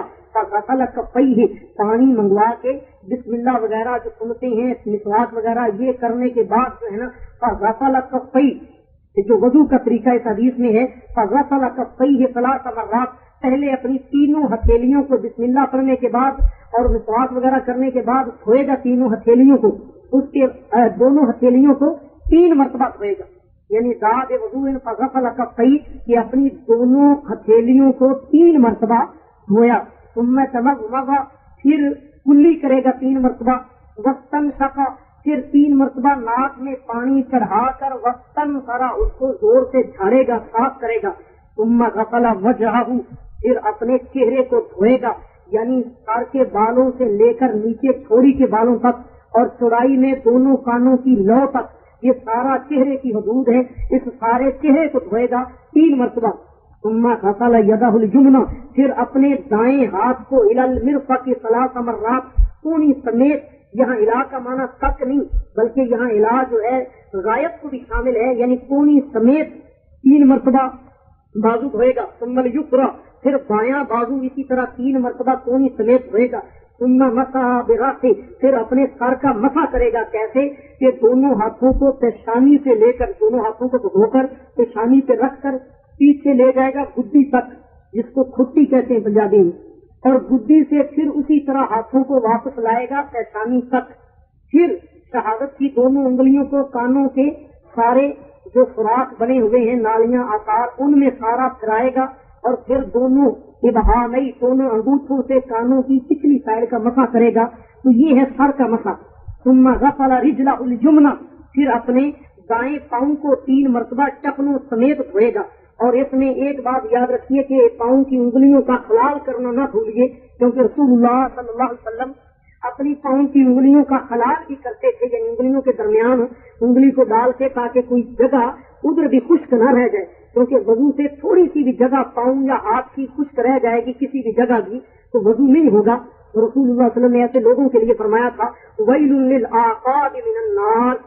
کفیہ پانی منگوا کے بسم اللہ وغیرہ جو سنتے ہیں مسواک وغیرہ یہ کرنے کے بعد جو ہے نا فغسل کفیہ، جو وضو کا طریقہ اس حدیث میں ہے، فغسل کفیہ ثلاث مرات، پہلے اپنی تینوں ہتھیلیوں کو بسم اللہ پڑھنے کے بعد اور مسواک وغیرہ کرنے کے بعد دھوئے گا تینوں ہتھیلیوں کو، اس کے دونوں ہتھیلیوں کو تین مرتبہ دھوئے گا، یعنی داد وضو فغسل کفیہ کہ اپنی دونوں ہتھیلیوں کو تین مرتبہ دھویا، ثم تمضمض پھر کلی کرے گا تین مرتبہ، واستنشق پھر تین مرتبہ ناک میں پانی چڑھا کر واستنثر اس کو زور سے جھاڑے گا صاف کرے گا، ثم غسل وجہہ پھر اپنے چہرے کو دھوئے گا، یعنی سر کے بالوں سے لے کر نیچے تھوڑی کے بالوں تک اور چوڑائی میں دونوں کانوں کی لو تک، یہ سارا چہرے کی حدود ہے، اس سارے چہرے کو دھوئے گا تین مرتبہ، ثم غسل یدہ الیمنی پھر اپنے دائیں ہاتھ کو الی المرفق ثلاث مرات کونی سمیت، یہاں الا کا معنی تک نہیں بلکہ یہاں الا جو ہے غائب کو بھی شامل ہے، یعنی کونی سمیت تین مرتبہ بازو دھوئے گا، ثم الیسری پھر بایاں بازو اسی طرح تین مرتبہ کونی سمیت دھوئے گا، ثم مسح براسہ پھر اپنے سر کا مسح کرے گا، کیسے کہ دونوں ہاتھوں کو پیشانی سے لے کر دونوں ہاتھوں کو دھو کر پیشانی پہ رکھ کر پیچھے لے جائے گا گدی تک، جس کو کھٹی کہتے ہیں پنجابی میں، اور گدی سے پھر اسی طرح ہاتھوں کو واپس لائے گا پیشانی تک، پھر شہادت کی دونوں انگلیوں کو کانوں کے سارے جو فراق بنے ہوئے ہیں نالیاں آکار ان میں سارا پھرائے گا، اور پھر دونوں ابہامئی دونوں انگوٹھوں سے کانوں کی پچھلی سائڈ کا مسح کرے گا، تو یہ ہے سر کا مسح، ثم غسل رجلہ الیمنی پھر اپنے دائیں پاؤں کو تین مرتبہ ٹخنوں سمیت دھوئے گا، اور اس میں ایک بات یاد رکھیے کہ پاؤں کی انگلیوں کا خلال کرنا نہ بھولیے، کیونکہ رسول اللہ صلی اللہ علیہ وسلم اپنی پاؤں کی انگلیوں کا خلال بھی کرتے تھے، یعنی انگلیوں کے درمیان انگلی کو ڈال کے تاکہ کوئی جگہ ادھر بھی خشک نہ رہ جائے، کیونکہ وضو سے تھوڑی سی بھی جگہ پاؤں یا ہاتھ کی خشک رہ جائے گی کسی بھی جگہ بھی تو وضو نہیں ہوگا۔ رسول اللہ صلی اللہ علیہ وسلم نے ایسے لوگوں کے لیے فرمایا تھا ویل للعقاب من النار،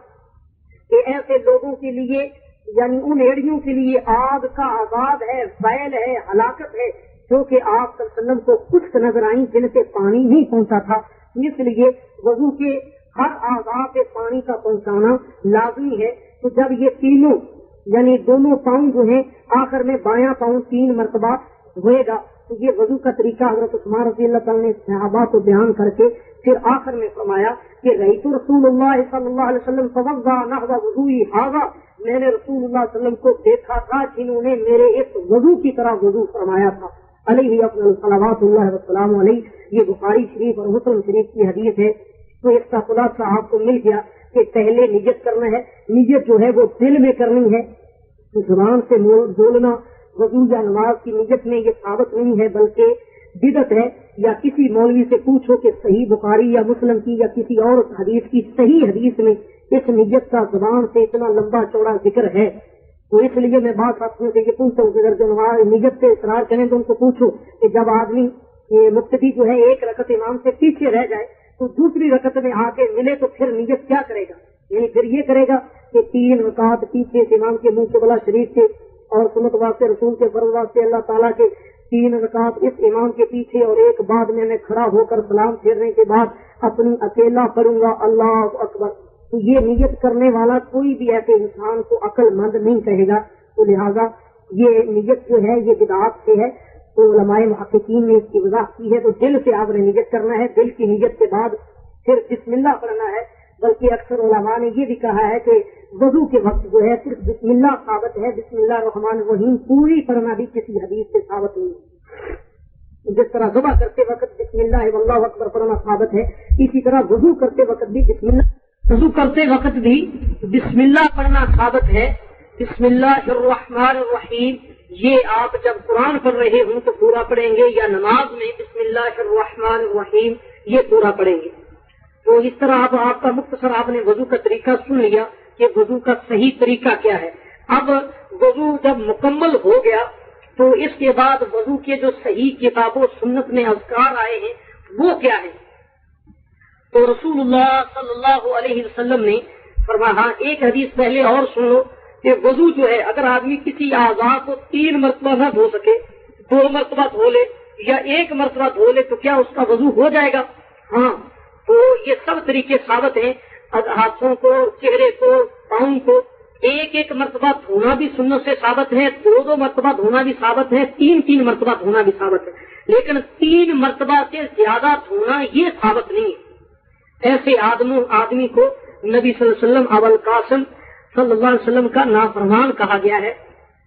کہ ایسے لوگوں کے لیے یعنی ان ایڑیوں کے لیے آگ کا عذاب ہے، ویل ہے، ہلاکت ہے، جو کہ آپ صلی اللہ علیہ وسلم کو خشک نظر آئیں جن سے پانی نہیں پہنچا تھا، اس لیے وضو کے ہر اعضاء سے پانی کا پہنچانا لازمی ہے۔ تو جب یہ تینوں یعنی دونوں پاؤں جو ہیں آخر میں بایاں پاؤں تین مرتبہ دھوئے گا، تو یہ وضو کا طریقہ حضرت عثمان رضی اللہ تعالیٰ نے صحابہ کو بیان کر کے پھر آخر میں فرمایا کہ رأیت رسول اللہ صلی اللہ علیہ وسلم توضأ نحو وضوئی ھذا، میں نے رسول اللہ صلی اللہ علیہ وسلم کو دیکھا تھا جنہوں نے میرے اس وضو کی طرح وضو فرمایا تھا، علیہ افضل صلوات اللہ وسلام علیہ۔ یہ بخاری شریف اور مسلم شریف کی حدیث ہے۔ تو اس کا خلاصہ آپ کو مل گیا کہ پہلے نیت کرنا ہے، نیت جو ہے وہ دل میں کرنی ہے، زبان سے بولنا وضو یا نماز کی نیت میں یہ ثابت نہیں ہے بلکہ بدعت ہے۔ یا کسی مولوی سے پوچھو کہ صحیح بخاری یا مسلم کی یا کسی اور حدیث کی صحیح حدیث میں اس نیت کا زبان سے اتنا لمبا چوڑا ذکر ہے، تو اس لیے میں بات ساتھیوں سے یہ پوچھتا ہوں کہ اگر جو نماز نیت سے اقرار کریں تو ان کو پوچھو کہ جب آدمی مقتدی جو ہے ایک رکعت امام سے پیچھے رہ جائے تو دوسری رکعت میں آ کے ملے تو پھر نیت کیا کرے گا؟ یعنی پھر یہ کرے گا کہ تین رکعت پیچھے امام کے منہ قبلہ شریف کے اور سنت واسطے رسول کے فرض واسطے اللہ تعالیٰ کے تین رکعت اس امام کے پیچھے اور ایک بعد میں میں کھڑا ہو کر سلام پھیرنے کے بعد اپنی اکیلا پڑھوں گا اللہ اکبر۔ تو یہ نیت کرنے والا کوئی بھی ایسے انسان کو عقل مند نہیں کہے گا، تو لہٰذا یہ نیت جو ہے یہ بدعات سے ہے۔ تو علماء محققین نے اس کی وضاحت کی ہے، تو دل سے آپ نے نیت کرنا ہے، دل کی نیت کے بعد پھر بسم اللہ پڑھنا ہے۔ بلکہ اکثر علماء نے یہ بھی کہا ہے کہ وضو کے وقت جو ہے صرف بسم اللہ ثابت ہے، بسم اللہ الرحمن الرحیم پوری پڑھنا بھی کسی حدیث سے ثابت نہیں ہے۔ جس طرح ذبح کرتے وقت بسم اللہ واللہ اکبر پڑھنا ثابت ہے، اسی طرح وضو کرتے وقت بھی بسم اللہ وضو کرتے وقت بھی بسم اللہ پڑھنا ثابت ہے، بسم اللہ الرحمن الرحیم یہ آپ جب قرآن پڑھ رہے ہوں تو پورا پڑھیں گے، یا نماز میں بسم اللہ الرحمن الرحیم یہ پورا پڑھیں گے. تو اس طرح اب آپ کا مختصر آپ نے وضو کا طریقہ سن لیا کہ وضو کا صحیح طریقہ کیا ہے. اب وضو جب مکمل ہو گیا تو اس کے بعد وضو کے جو صحیح کتاب و سنت میں اذکار آئے ہیں وہ کیا ہے. تو رسول اللہ صلی اللہ علیہ وسلم نے فرمایا، ایک حدیث پہلے اور سن لو کہ وضو جو ہے اگر آدمی کسی اعضاء کو تین مرتبہ نہ دھو سکے، دو مرتبہ دھو لے یا ایک مرتبہ دھو لے تو کیا اس کا وضو ہو جائے گا؟ ہاں. تو یہ سب طریقے ثابت ہیں، ہاتھوں کو، چہرے کو، پاؤں کو ایک ایک مرتبہ دھونا بھی سنت سے ثابت ہے، دو دو مرتبہ دھونا بھی ثابت ہے، تین تین مرتبہ دھونا بھی ثابت ہے. لیکن تین مرتبہ سے زیادہ دھونا یہ ثابت نہیں ہے. ایسے آدمی آدمی کو نبی صلی اللہ علیہ وسلم ابو القاسم صلی اللہ علیہ وسلم کا نافرمان کہا گیا ہے.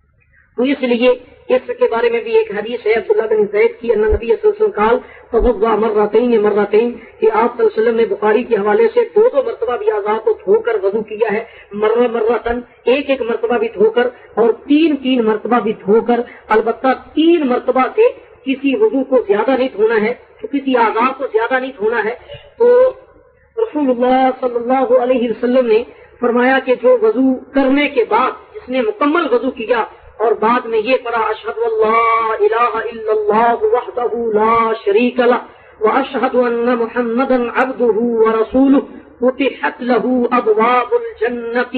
تو اس لیے اس کے بارے میں بھی ایک حدیث ہے عبداللہ بن زید کی، ان نبی صلی اللہ علیہ وسلم قال توضأ مرتين مرتين کہ آپ صلی اللہ علیہ وسلم نے بخاری کے حوالے سے دو دو مرتبہ بھی اعضاء کو دھو کر وضو کیا ہے، مرہ مرتن ایک ایک مرتبہ بھی دھو کر، اور تین تین مرتبہ بھی دھو کر. البتہ تین مرتبہ سے کسی وضو کو زیادہ نہیں دھونا ہے، تو کسی اعضاء کو زیادہ نہیں دھونا ہے. تو رسول اللہ صلی اللہ علیہ وسلم نے فرمایا کہ جو وضو کرنے کے بعد جس نے مکمل وضو کیا اور بعد میں یہ پڑھا اشہد اللہ الہ الا اللہ وحدہ لا شریک لہ واشہد ان محمدا عبدہ ورسولہ فتحت لہ ابواب الجنۃ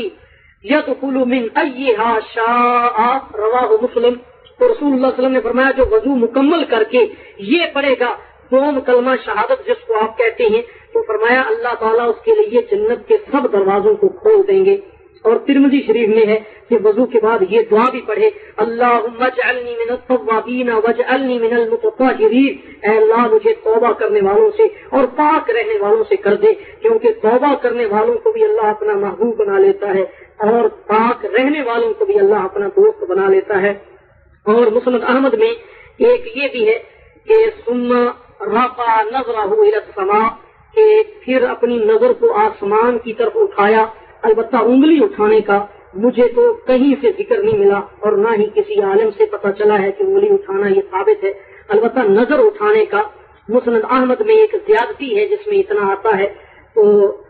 یدخل من ایہا شاء رواہ مسلم. تو رسول اللہ صلی اللہ علیہ وسلم نے فرمایا جو وضو مکمل کر کے یہ پڑھے گا دوم کلمہ شہادت جس کو آپ کہتے ہیں، تو فرمایا اللہ تعالیٰ اس کے لیے جنت کے سب دروازوں کو کھول دیں گے. اور ترمذی شریف میں ہے کہ وضو کے بعد یہ دعا بھی پڑھے، اللہم اجعلنی من التوابین واجعلنی من المتطہرین، اے اللہ مجھے توبہ کرنے والوں سے اور پاک رہنے والوں سے کر دے، کیونکہ توبہ کرنے والوں کو بھی اللہ اپنا محبوب بنا لیتا ہے اور پاک رہنے والوں کو بھی اللہ اپنا دوست بنا لیتا ہے. اور مسند احمد میں ایک یہ بھی ہے کہ ثم رفع نظرہ الی السماء، کہ پھر اپنی نظر کو آسمان کی طرف اٹھایا. البتہ انگلی اٹھانے کا مجھے تو کہیں سے ذکر نہیں ملا اور نہ ہی کسی عالم سے پتہ چلا ہے کہ انگلی اٹھانا یہ ثابت ہے. البتہ نظر اٹھانے کا مسند احمد میں ایک زیادتی ہے جس میں اتنا آتا ہے. تو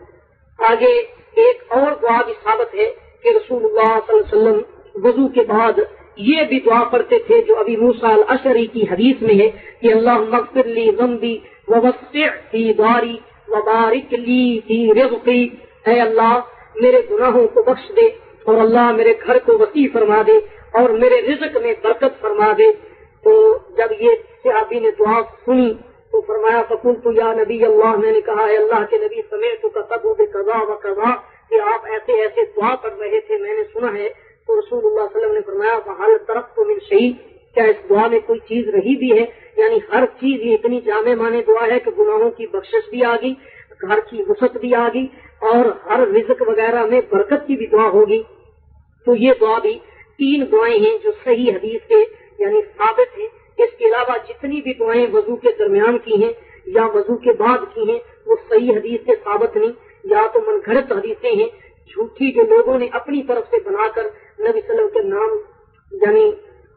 آگے ایک اور دعا بھی ثابت ہے کہ رسول اللہ صلی اللہ علیہ وسلم وضو کے بعد یہ بھی دعا پڑھتے تھے جو ابی موسیٰ الاشعری کی حدیث میں ہے کہ اللہم اغفر لی ذنبی ووسع فی داری وبارک لی فی رزقی، اے اللہ میرے گناہوں کو بخش دے اور اللہ میرے گھر کو وسیع فرما دے اور میرے رزق میں برکت فرما دے. تو جب یہ صحابی نے دعا سنی تو فرمایا فقلت یا نبی اللہ، میں نے کہا ہے اللہ کے نبی سمعتک تدعو بقضا وقضا، کہ آپ ایسے ایسے دعا پڑھ رہے تھے میں نے سنا ہے. تو رسول اللہ صلی اللہ علیہ وسلم نے فرمایا فہل ترکت من شیء، کیا اس دعا میں کوئی چیز رہی بھی ہے؟ یعنی ہر چیز یہ اتنی جامع معنی دعا ہے کہ گناہوں کی بخشش بھی آ گئی، گھر کی وسعت بھی آ گئی اور ہر رزق وغیرہ میں برکت کی بھی دعا ہوگی. تو یہ دعا بھی تین دعائیں ہیں جو صحیح حدیث سے یعنی ثابت ہیں. اس کے علاوہ جتنی بھی دعائیں وضو کے درمیان کی ہیں یا وضو کے بعد کی ہیں وہ صحیح حدیث سے ثابت نہیں، یا تو من گھڑت حدیثیں ہیں جھوٹی جو لوگوں نے اپنی طرف سے بنا کر نبی صلی اللہ علیہ وسلم کے نام یعنی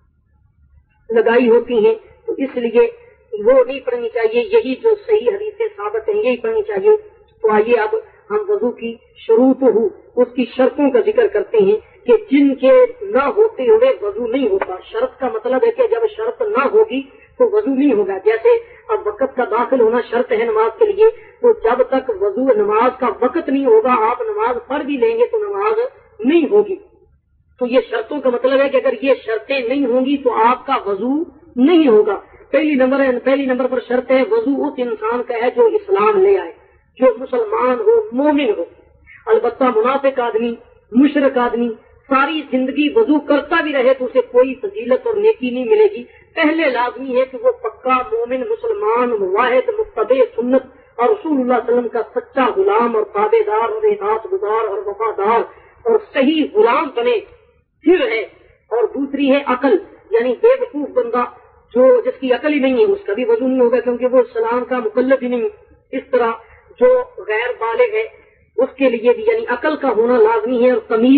لگائی ہوتی ہیں. تو اس لیے وہ نہیں پڑھنی چاہیے، یہی جو صحیح حدیث سے ثابت ہیں یہی پڑھنی چاہیے. تو آئیے اب ہم وضو کی شروط ہو اس کی شرطوں کا ذکر کرتے ہیں کہ جن کے نہ ہوتے ہوئے وضو نہیں ہوتا. شرط کا مطلب ہے کہ جب شرط نہ ہوگی تو وضو نہیں ہوگا. جیسے اب وقت کا داخل ہونا شرط ہے نماز کے لیے، تو جب تک وضو نماز کا وقت نہیں ہوگا آپ نماز پڑھ بھی لیں گے تو نماز نہیں ہوگی. تو یہ شرطوں کا مطلب ہے کہ اگر یہ شرطیں نہیں ہوں گی تو آپ کا وضو نہیں ہوگا. پہلی نمبر ہے پہلی نمبر پر شرط ہے وضو اس انسان کا ہے جو اسلام لے آئے، جو مسلمان ہو، مومن ہو. البتہ منافق آدمی، مشرک آدمی ساری زندگی وضو کرتا بھی رہے تو اسے کوئی فضیلت اور نیکی نہیں ملے گی. پہلے لازمی ہے کہ وہ پکا مومن، مسلمان، واحد، متبع سنت اور رسول اللہ صلی اللہ علیہ وسلم کا سچا غلام اور تابع دار اور اطاعت گزار اور وفادار اور صحیح غلام بنے پھر ہے. اور دوسری ہے عقل، یعنی بے وقوف بندہ جو جس کی عقل ہی نہیں ہے اس کا بھی وضو نہیں ہوگا کیونکہ وہ اسلام کا مکلف ہی نہیں. اس طرح جو غیر بالغ ہے اس کے لیے بھی یعنی عقل کا ہونا لازمی ہے اور تمیز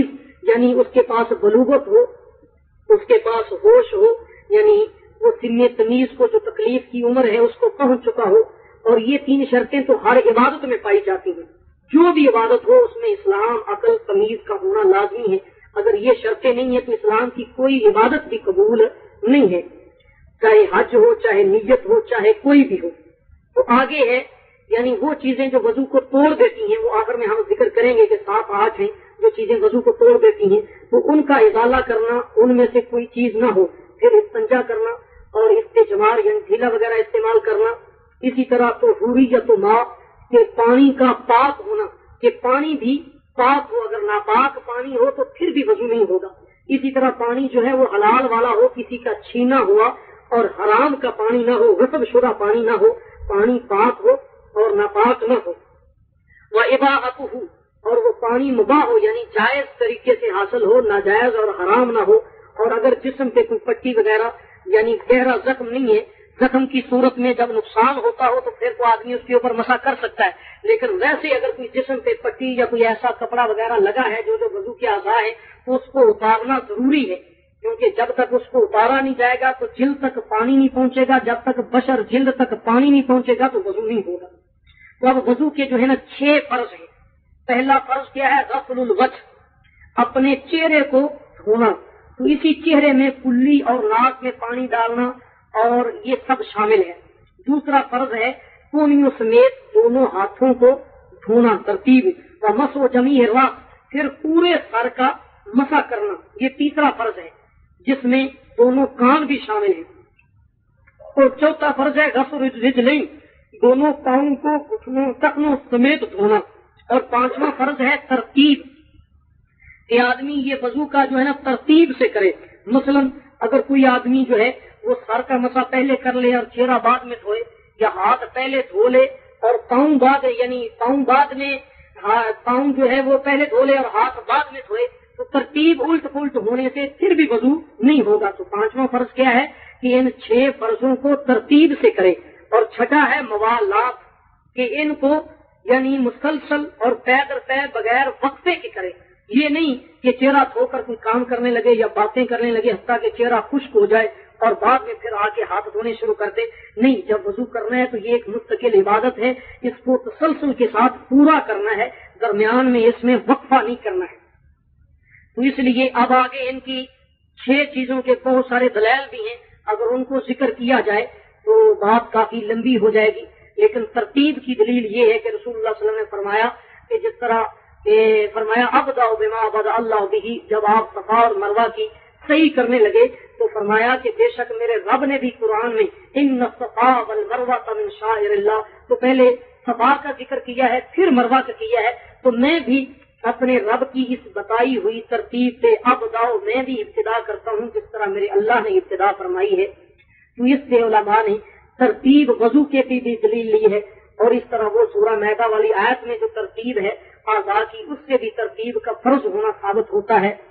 یعنی اس کے پاس بلوغت ہو، اس کے پاس ہوش ہو، یعنی وہ سن تمیز کو جو تکلیف کی عمر ہے اس کو پہنچ چکا ہو. اور یہ تین شرطیں تو ہر عبادت میں پائی جاتی ہیں. جو بھی عبادت ہو اس میں اسلام، عقل، تمیز کا ہونا لازمی ہے. اگر یہ شرطیں نہیں ہیں تو اسلام کی کوئی عبادت بھی قبول نہیں ہے، چاہے حج ہو، چاہے نیت ہو، چاہے کوئی بھی ہو. تو آگے ہے یعنی وہ چیزیں جو وضو کو توڑ دیتی ہیں، وہ آخر میں ہم ذکر کریں گے کہ سات آٹھ ہیں جو چیزیں وضو کو توڑ دیتی ہیں، تو ان کا ازالہ کرنا، ان میں سے کوئی چیز نہ ہو. پھر استنجا کرنا اور استجمار یعنی ڈھیلا وغیرہ استعمال کرنا. اسی طرح تو حوریت ماء کہ پانی کا پاک ہونا، کہ پانی بھی پاک ہو. اگر ناپاک پانی ہو تو پھر بھی وضو نہیں ہوگا. اسی طرح پانی جو ہے وہ حلال والا ہو، کسی کا چھینا ہوا، اور حرام کا پانی نہ ہو، غصب شدہ پانی نہ ہو. پانی پاک ہو اور ناپاک نہ ہو. وَإِبَاحَتُهُ اور وہ پانی مباح ہو، یعنی جائز طریقے سے حاصل ہو، ناجائز اور حرام نہ ہو. اور اگر جسم پہ کوئی پٹی وغیرہ یعنی گہرا زخم نہیں ہے، زخم کی صورت میں جب نقصان ہوتا ہو تو پھر تو آدمی اس کے اوپر مسح کر سکتا ہے. لیکن ویسے اگر کوئی جسم پہ پٹی یا کوئی ایسا کپڑا وغیرہ لگا ہے جو جو وضو کے اعضاء ہے تو اس کو اتارنا ضروری ہے، کیونکہ جب تک اس کو اتارا نہیں جائے گا تو جلد تک پانی نہیں پہنچے گا. جب تک بشر جلد تک پانی نہیں پہنچے گا تو وضو نہیں ہوگا. تو اب وضو کے جو ہے نا چھ فرض ہیں. پہلا فرض کیا ہے؟ غسل الوجہ، اپنے چہرے کو دھونا. تو اسی چہرے میں کلی اور ناک میں پانی ڈالنا اور یہ سب شامل ہے. دوسرا فرض ہے کونیوں سمیت دونوں ہاتھوں کو دھونا ترتیب. مسح و جمیع الراس، پھر پورے سر کا مسح کرنا. یہ تیسرا فرض ہے جس میں دونوں کان بھی شامل ہیں. اور چوتھا فرض ہے غسل الرجلین، دونوں پاؤں کو گھٹنوں ٹخنوں سمیت دھونا. اور پانچواں فرض ہے ترتیب، کہ آدمی یہ وضو کا جو ہے نا ترتیب سے کرے. مثلا اگر کوئی آدمی جو ہے وہ سر کا مسح پہلے کر لے اور چہرہ بعد میں دھوئے، یا ہاتھ پہلے دھو لے اور پاؤں بعد یعنی پاؤں بعد میں پاؤں جو ہے وہ پہلے دھو لے اور ہاتھ بعد میں دھوئے، تو ترتیب الٹ پلٹ ہونے سے پھر بھی وضو نہیں ہوگا. تو پانچواں فرض کیا ہے کہ ان چھ فرضوں کو ترتیب سے کرے. اور چھٹا ہے موالات، کہ ان کو یعنی مسلسل اور پے در پے بغیر وقفے کے کرے. یہ نہیں کہ چہرہ دھو کر کوئی کام کرنے لگے یا باتیں کرنے لگے حتیٰ کہ چہرہ خشک ہو جائے اور بعد میں پھر آ کے ہاتھ دھونے شروع کر دے. نہیں، جب وضو کرنا ہے تو یہ ایک مستقل عبادت ہے، اس کو تسلسل کے ساتھ پورا کرنا ہے، درمیان میں اس میں وقفہ نہیں کرنا ہے. تو اس لیے اب آگے ان کی چھ چیزوں کے بہت سارے دلائل بھی ہیں. اگر ان کو ذکر کیا جائے تو بات کافی لمبی ہو جائے گی، لیکن ترتیب کی دلیل یہ ہے کہ رسول اللہ صلی اللہ علیہ وسلم نے فرمایا کہ جس طرح فرمایا ابدأ بما بدأ اللہ بہ، جب آپ صفا اور مروہ کی صحیح کرنے لگے تو فرمایا کہ بے شک میرے رب نے بھی قرآن میں ان الصفا والمروہ من شعائر اللہ، تو پہلے صفا کا ذکر کیا ہے پھر مروہ کا کیا ہے. تو میں بھی اپنے رب کی اس بتائی ہوئی ترتیب سے ابدأ میں بھی ابتدا کرتا ہوں جس طرح میرے اللہ نے ابتدا فرمائی ہے. تو اس سے علماء نے ترتیب وضو کے بھی دلیل لی ہے. اور اس طرح وہ سورہ میدہ والی آیت میں جو ترتیب ہے اعضاء کی، اس سے بھی ترتیب کا فرض ہونا ثابت ہوتا ہے.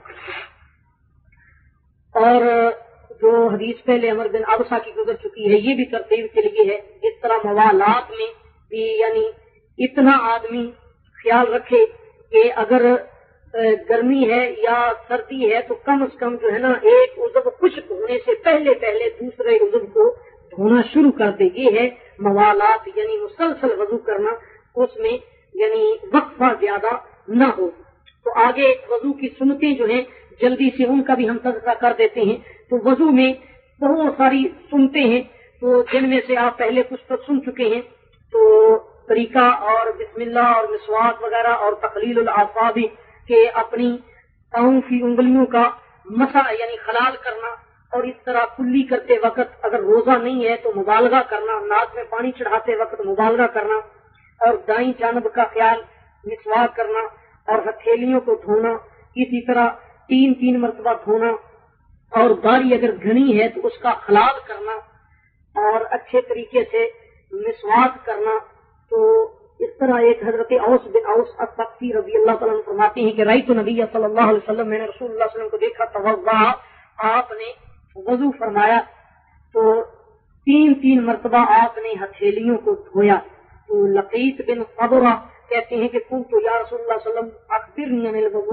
اور جو حدیث پہلے عمر بن ابسہ کی گزر چکی ہے یہ بھی ترتیب کے لیے ہے. اس طرح موالات میں بھی یعنی اتنا آدمی خیال رکھے کہ اگر گرمی ہے یا سردی ہے تو کم از کم جو ہے نا ایک عضو خشک ہونے سے پہلے پہلے دوسرے عضو کو دھونا شروع کر دے. یہ ہے موالات، یعنی مسلسل وضو کرنا، اس میں یعنی وقفہ زیادہ نہ ہو. تو آگے وضو کی سنتیں جو ہیں جلدی سے ان کا بھی ہم تذکرہ کر دیتے ہیں. تو وضو میں بہت ساری سنتیں ہیں، تو جن میں سے آپ پہلے کچھ تک سن چکے ہیں. تو طریقہ اور بسم اللہ اور مسواک وغیرہ اور تقلیل الاعصاب کے اپنی پاؤں کی انگلیوں کا مسح یعنی خلال کرنا، اور اس طرح کلی کرتے وقت اگر روزہ نہیں ہے تو مبالغہ کرنا، ناک میں پانی چڑھاتے وقت مبالغہ کرنا، اور دائیں جانب کا خیال مسواک کرنا اور ہتھیلیوں کو دھونا. اسی طرح تین تین مرتبہ دھونا، اور داڑھی اگر گھنی ہے تو اس کا خلال کرنا اور اچھے طریقے سے مسواک کرنا. تو اس طرح ایک حضرت اوس بن اوس الثقفی رضی اللہ تعالیٰ عنہ فرماتے ہیں کہ رأیت نبی صلی اللہ علیہ وسلم، میں نے رسول اللہ صلی اللہ علیہ وسلم کو دیکھا، توضأ، آپ نے وضو فرمایا تو تین تین مرتبہ آپ نے ہتھیلیوں کو دھویا. تو لقیت بن صبرہ کہتے ہیں کہ قلت یا رسول اللہ صلی اللہ علیہ وسلم اخبرنی عن الوضوء،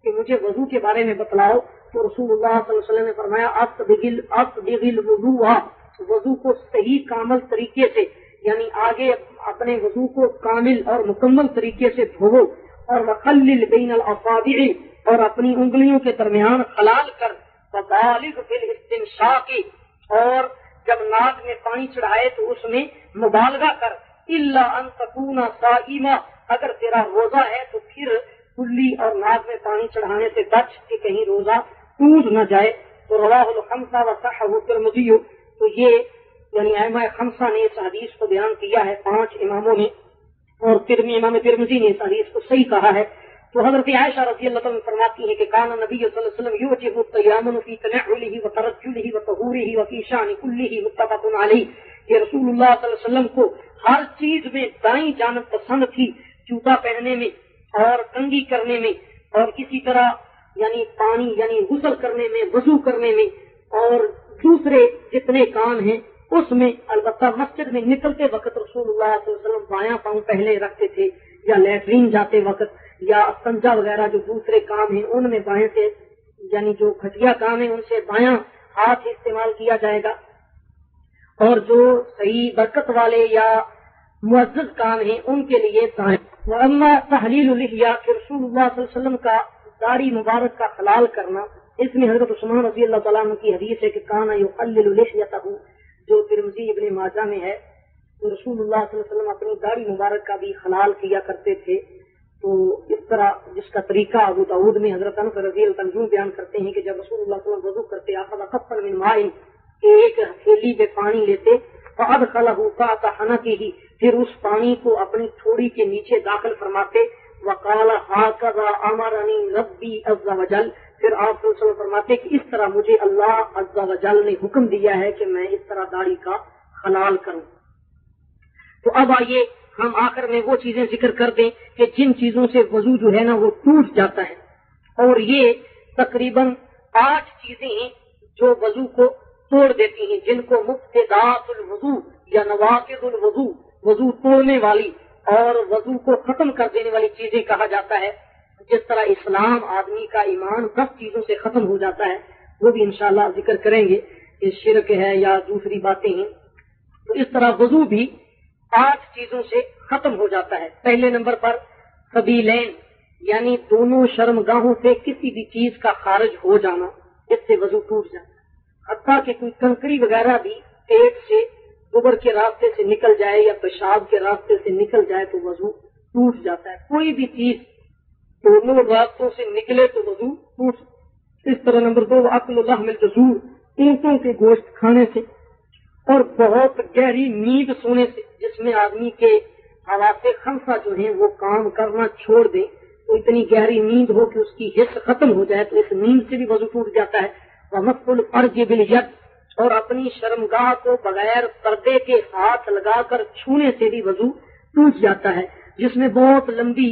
کہ مجھے وضو کے بارے میں بتلاؤ، تو رسول اللہ صلی اللہ علیہ وسلم نے فرمایا اصبغل اصبغل الوضوء، وضو کو صحیح کامل طریقے سے، یعنی آگے اپنے وضو کو کامل اور مکمل طریقے سے دھوو، اور وخلل بین الاصابع، اور اپنی انگلیوں کے درمیان خلال کر، وبالغ فی الاستنشاق، اور جب ناک میں پانی چڑھائے تو اس میں مبالغہ کر، الا ان تکون صائما، اگر تیرا روزہ ہے تو پھر کلی اور ناک میں پانی چڑھانے سے بچ کہ کہیں روزہ ٹوٹ نہ جائے۔ تو رواہ الخمسہ وصححہ الترمذی، تو یہ یعنی ائمہ خمسہ نے اس حدیث کو بیان کیا ہے، پانچ اماموں نے، اور ترمذی امام ترمذی نے اس حدیث کو صحیح کہا ہے۔ تو حضرت عائشہ رضی اللہ عنہ فرماتی ہیں کہ کان نبی صلی اللہ علیہ وسلم یعجب التیامن فی تنعلہ وترجلہ وطہورہ وفی شأن کلہ، متفق علیہ، کہ رسول اللہ صلی اللہ علیہ وسلم کو ہر چیز میں دائیں جانب پسند تھی، جوتا پہننے میں اور کنگھی کرنے میں، اور اسی طرح یعنی پانی یعنی غسل کرنے میں، وضو کرنے میں، اور دوسرے جتنے کام ہیں اس میں۔ البتہ مسجد میں نکلتے وقت رسول اللہ صلی اللہ علیہ وسلم بایاں پاؤں پہلے رکھتے تھے، یا لیٹرین جاتے وقت یا استنجا وغیرہ جو دوسرے کام ہیں ان میں بائیں سے، یعنی جو گھٹیا کام ہے ان سے بایاں ہاتھ استعمال کیا جائے گا، اور جو صحیح برکت والے یا معزز کام ہیں ان کے لیے دائیں۔ وَأَمَّا تَحْلِيلُ اللِّحْيَةِ، کہ رسول اللہ صلی اللہ علیہ وسلم کا داڑھی مبارک کا خلال کرنا، اس میں حضرت عثمان رضی اللہ تعالیٰ عنہ کی حدیث ہے کہ کانا یخلل لحیتہ، جو ترمذی ابن ماجہ میں ہے، تو رسول اللہ صلی اللہ علیہ وسلم اپنی داڑھی مبارک کا بھی خلال کیا کرتے تھے۔ تو اس طرح جس کا طریقہ ابو داؤد میں حضرت انس رضی اللہ عنہ بیان کرتے ہیں کہ جب رسول اللہ صلی اللہ علیہ وسلم وضو کرتے اخذ کفا من ماء، ایک ہتھیلی میں پانی لیتے، فادخلہ تحت حنکہ، پھر اس پانی کو اپنی تھوڑی کے نیچے داخل فرماتے، وقال ہکذا امرنی ربی عز وجل، پھر آپ صلی اللہ علیہ وسلم فرماتے کہ اس طرح مجھے اللہ عز وجل نے حکم دیا ہے کہ میں اس طرح داڑھی کا خلال کروں۔ تو اب آئیے ہم آخر میں وہ چیزیں ذکر کر دیں کہ جن چیزوں سے وضو جو ہے نا وہ ٹوٹ جاتا ہے، اور یہ تقریباً آٹھ چیزیں ہیں جو وضو کو توڑ دیتی ہیں، جن کو مبتدات الوضو یا نواقض الوضو، وضو توڑنے والی اور وضو کو ختم کر دینے والی چیزیں کہا جاتا ہے۔ جس طرح اسلام آدمی کا ایمان دس چیزوں سے ختم ہو جاتا ہے، وہ بھی انشاءاللہ ذکر کریں گے، کہ شرک ہے یا دوسری باتیں ہیں، تو اس طرح وضو بھی آٹھ چیزوں سے ختم ہو جاتا ہے۔ پہلے نمبر پر سبیلین، یعنی دونوں شرمگاہوں سے کسی بھی چیز کا خارج ہو جانا، اس سے وضو ٹوٹ جاتا ہے۔ حتیٰ کہ کوئی کنکری وغیرہ بھی پیٹ سے گوبر کے راستے سے نکل جائے یا پیشاب کے راستے سے نکل جائے تو وضو ٹوٹ جاتا ہے۔ کوئی بھی چیز دونوں راستوں سے نکلے تو وضو ٹوٹ۔ اس طرح نمبر دو اکل لحم الجزور، اونٹوں کے گوشت کھانے سے، اور بہت گہری نیند سونے سے، جس میں آدمی کے حواس خمسہ جو ہیں وہ کام کرنا چھوڑ دیں، تو اتنی گہری نیند ہو کہ اس کی حس ختم ہو جائے تو اس نیند سے بھی وضو ٹوٹ جاتا ہے۔ ومسح الفرج بالید، اور اپنی شرمگاہ کو بغیر پردے کے ہاتھ لگا کر چھونے سے بھی وضو ٹوٹ جاتا ہے، جس میں بہت لمبی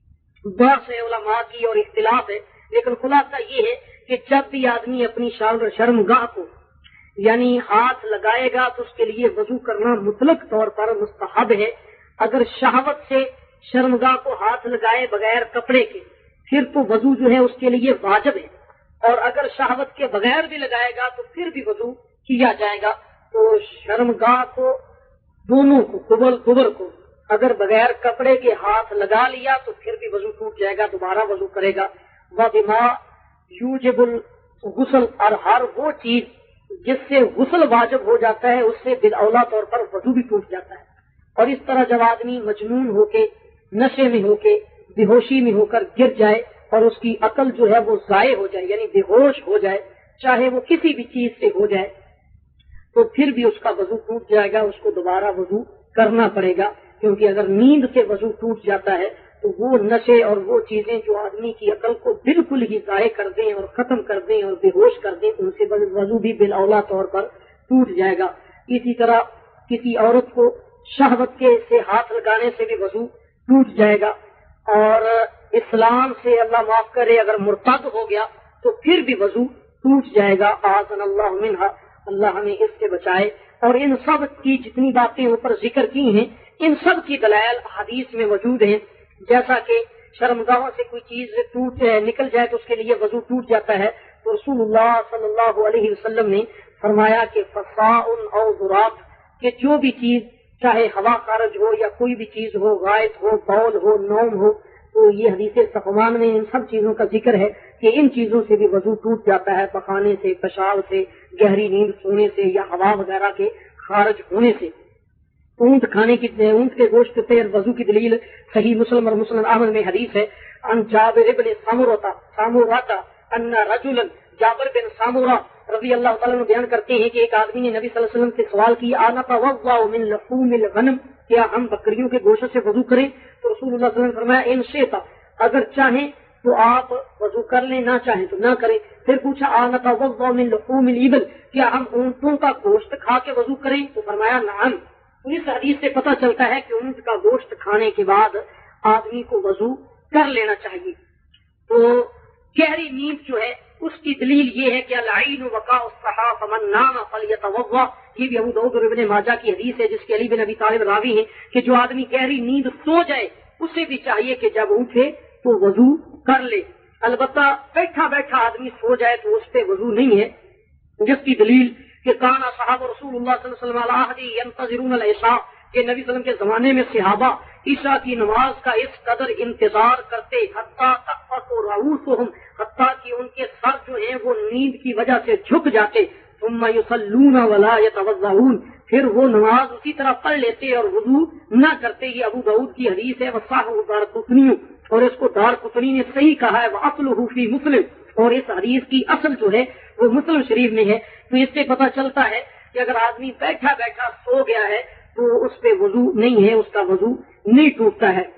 بحث ہے علماء کی اور اختلاف ہے، لیکن خلاصہ یہ ہے کہ جب بھی آدمی اپنی شرمگاہ کو یعنی ہاتھ لگائے گا تو اس کے لیے وضو کرنا مطلق طور پر مستحب ہے۔ اگر شہوت سے شرمگاہ کو ہاتھ لگائے بغیر کپڑے کے پھر تو وضو جو ہے اس کے لیے واجب ہے، اور اگر شہوت کے بغیر بھی لگائے گا تو پھر بھی وضو کیا جائے گا۔ تو شرمگاہ کو دونوں کو قبل قبر کو اگر بغیر کپڑے کے ہاتھ لگا لیا تو پھر بھی وضو ٹوٹ جائے گا، دوبارہ وضو کرے گا۔ وَبِمَا یوجب الغسل، اور ہر وہ چیز جس سے غسل واجب ہو جاتا ہے اس سے بالاولیٰ طور پر وضو بھی ٹوٹ جاتا ہے۔ اور اس طرح جب آدمی مجنون ہو کے، نشے میں ہو کے، بے ہوشی میں ہو کر گر جائے اور اس کی عقل جو ہے وہ ضائع ہو جائے، یعنی بے ہوش ہو جائے، چاہے وہ کسی بھی چیز سے ہو جائے، تو پھر بھی اس کا وضو ٹوٹ جائے گا، اس کو دوبارہ وضو کرنا پڑے گا، کیونکہ اگر نیند سے وضو ٹوٹ جاتا ہے تو وہ نشے اور وہ چیزیں جو آدمی کی عقل کو بالکل ہی ضائع کر دیں اور ختم کر دیں اور بے ہوش کر دیں، ان سے وضو بھی بالاولیٰ طور پر ٹوٹ جائے گا۔ اسی طرح کسی عورت کو شہوت کے سے ہاتھ لگانے سے بھی وضو ٹوٹ جائے گا، اور اسلام سے اللہ معاف کرے اگر مرتد ہو گیا تو پھر بھی وضو ٹوٹ جائے گا۔ اعاذنا اللہ منہا، اللہ ہمیں اس سے بچائے۔ اور ان سب کی جتنی باتیں اوپر ذکر کی ہیں ان سب کی دلائل حدیث میں موجود ہیں، جیسا کہ شرمگاہوں سے کوئی چیز ٹوٹ نکل جائے تو اس کے لیے وضو ٹوٹ جاتا ہے، تو رسول اللہ صلی اللہ علیہ وسلم نے فرمایا کہ فصاء او ذرات، کہ جو بھی چیز چاہے ہوا خارج ہو یا کوئی بھی چیز ہو، غائط ہو، بول ہو، نوم ہو، تو یہ حدیث صفوان میں ان سب چیزوں کا ذکر ہے کہ ان چیزوں سے بھی وضو ٹوٹ جاتا ہے، پخانے سے، پیشاب سے، گہری نیند سونے سے یا ہوا وغیرہ کے خارج ہونے سے۔ اونٹ کھانے کی اونٹ کے گوشت سے وضو کی دلیل صحیح مسلم اور مسلم احمد میں حدیث ہے، ان جابر بن سامورہ سامورہ ان رجلا، جابر بن سامورہ رضی اللہ تعالیٰ عنہ بیان کرتے ہیں کہ ایک آدمی نے نبی صلی اللہ علیہ وسلم سے سوال کیا، انا توضأ من لحوم الغنم، کیا ہم بکریوں کے گوشت سے وضو کریں؟ تو رسول اللہ صلی اللہ علیہ وسلم نے فرمایا ان شئت، اگر چاہیں تو آپ وضو کر لیں، نہ چاہیں تو نہ کریں۔ پھر پوچھا انا توضأ من لحوم الابل، کیا ہم اونٹوں کا گوشت کھا کے وضو کریں؟ تو فرمایا نعم۔ اس حدیث سے پتہ چلتا ہے کہ اونٹ کا گوشت کھانے کے بعد آدمی کو وضو کر لینا چاہیے۔ تو گہری نیند جو ہے اس کی دلیل یہ ہے کہ العین وقاء الصحا فمن نام فلیتوضا، یہ بھی ابو داؤد اور ابن ماجہ کی حدیث ہے جس کے علی بن ابی طالب راوی ہیں کہ جو آدمی گہری نیند سو جائے اسے بھی چاہیے کہ جب اٹھے تو وضو کر لے، البتہ بیٹھا بیٹھا آدمی سو جائے تو اس پہ وضو نہیں ہے، جس کی دلیل کہ کان صحابہ رسول اللہ صلی اللہ علیہ وسلم علی عہدہ ینتظرون العشاء، کہ نبی صلی اللہ علیہ وسلم کے زمانے میں صحابہ عشاء کی نماز کا اس قدر انتظار کرتے حتیٰ تخفق رؤوسہم، حتیٰ کہ ان کے سر جو ہیں وہ نیند کی وجہ سے جھک جاتے، ثم یصلون ولا یتوضؤون، پھر وہ نماز اسی طرح پڑھ لیتے اور وضو نہ کرتے۔ یہ ابو داؤد کی حدیث ہے، وصححہ دارقطنی، اور اس کو دارقطنی نے صحیح کہا ہے، واصلہ فی مسلم، اور اس حدیث کی اصل جو ہے وہ مسلم شریف میں ہے۔ تو اس سے پتہ چلتا ہے کہ اگر آدمی بیٹھا بیٹھا سو گیا ہے تو اس پہ وضو نہیں ہے، اس کا وضو نہیں ٹوٹتا ہے۔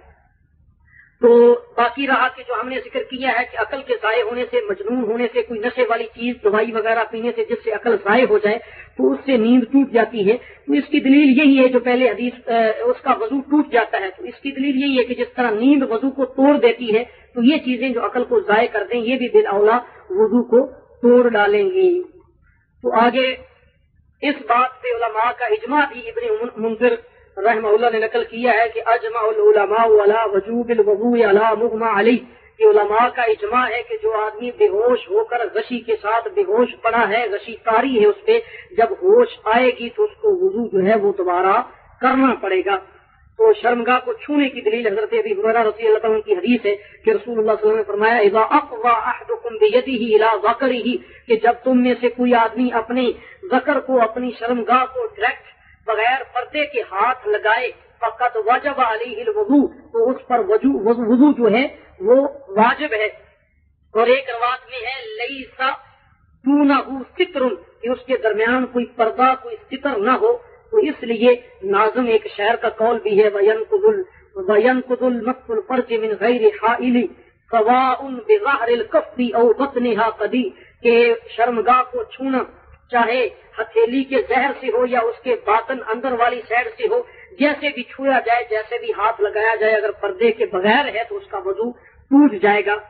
تو باقی رہا کہ جو ہم نے ذکر کیا ہے کہ عقل کے ضائع ہونے سے، مجنون ہونے سے، کوئی نشے والی چیز دوائی وغیرہ پینے سے جس سے عقل ضائع ہو جائے تو اس سے نیند ٹوٹ جاتی ہے، تو اس کی دلیل یہی ہے، جو پہلے حدیث اس کا وضو ٹوٹ جاتا ہے، تو اس کی دلیل یہی ہے کہ جس طرح نیند وضو کو توڑ دیتی ہے تو یہ چیزیں جو عقل کو ضائع کر دیں یہ بھی بالاولیٰ وضو کو توڑ ڈالیں گی۔ تو آگے اس بات پہ علماء کا اجماع بھی ابن منذر رحمہ اللہ نے نقل کیا ہے کہ اجمع العلماء علی وجوب الوضوء علی مغمى علیہ، کہ علماء کا اجماع ہے کہ جو آدمی بے ہوش ہو کر غشی کے ساتھ بے ہوش پڑا ہے، غشی طاری ہے اس پہ، جب ہوش آئے گی تو اس کو وضو جو ہے وہ دوبارہ کرنا پڑے گا۔ تو شرمگاہ کو چھونے کی دلیل حضرت ابی ہریرہ رضی اللہ عنہ کی حدیث ہے کہ رسول اللہ صلی اللہ علیہ وسلم نے فرمایا اذا اقضى احدكم بيده الى ذكره، کہ جب تم میں سے کوئی آدمی اپنے ذکر کو، اپنی شرمگاہ کو ڈائریکٹ بغیر پردے کے ہاتھ لگائے فقط وجب علیہ الوضوء، تو اس پر وضو جو ہے وہ واجب ہے۔ اور ایک روایت میں ہے لیس دونہ ستر، کہ اس کے درمیان کوئی پردہ، کوئی ستر نہ ہو، تو اس لیے ناظم ایک شعر کا قول بھی ہے وَيَنْقُضُ الْمَسُّ الْفَرْجِ مِنْ غَيْرِ حَائِلِ سَوَاءٌ بِظَهْرِ الْكَفِّ أَوْ بَطْنِهَا قَدِي، کہ شرمگاہ کو چھونا چاہے ہتھیلی کے زہر سے ہو یا اس کے باطن اندر والی سائڈ سے ہو، جیسے بھی چھویا جائے، جیسے بھی ہاتھ لگایا جائے، اگر پردے کے بغیر ہے تو اس کا وضو ٹوٹ جائے گا۔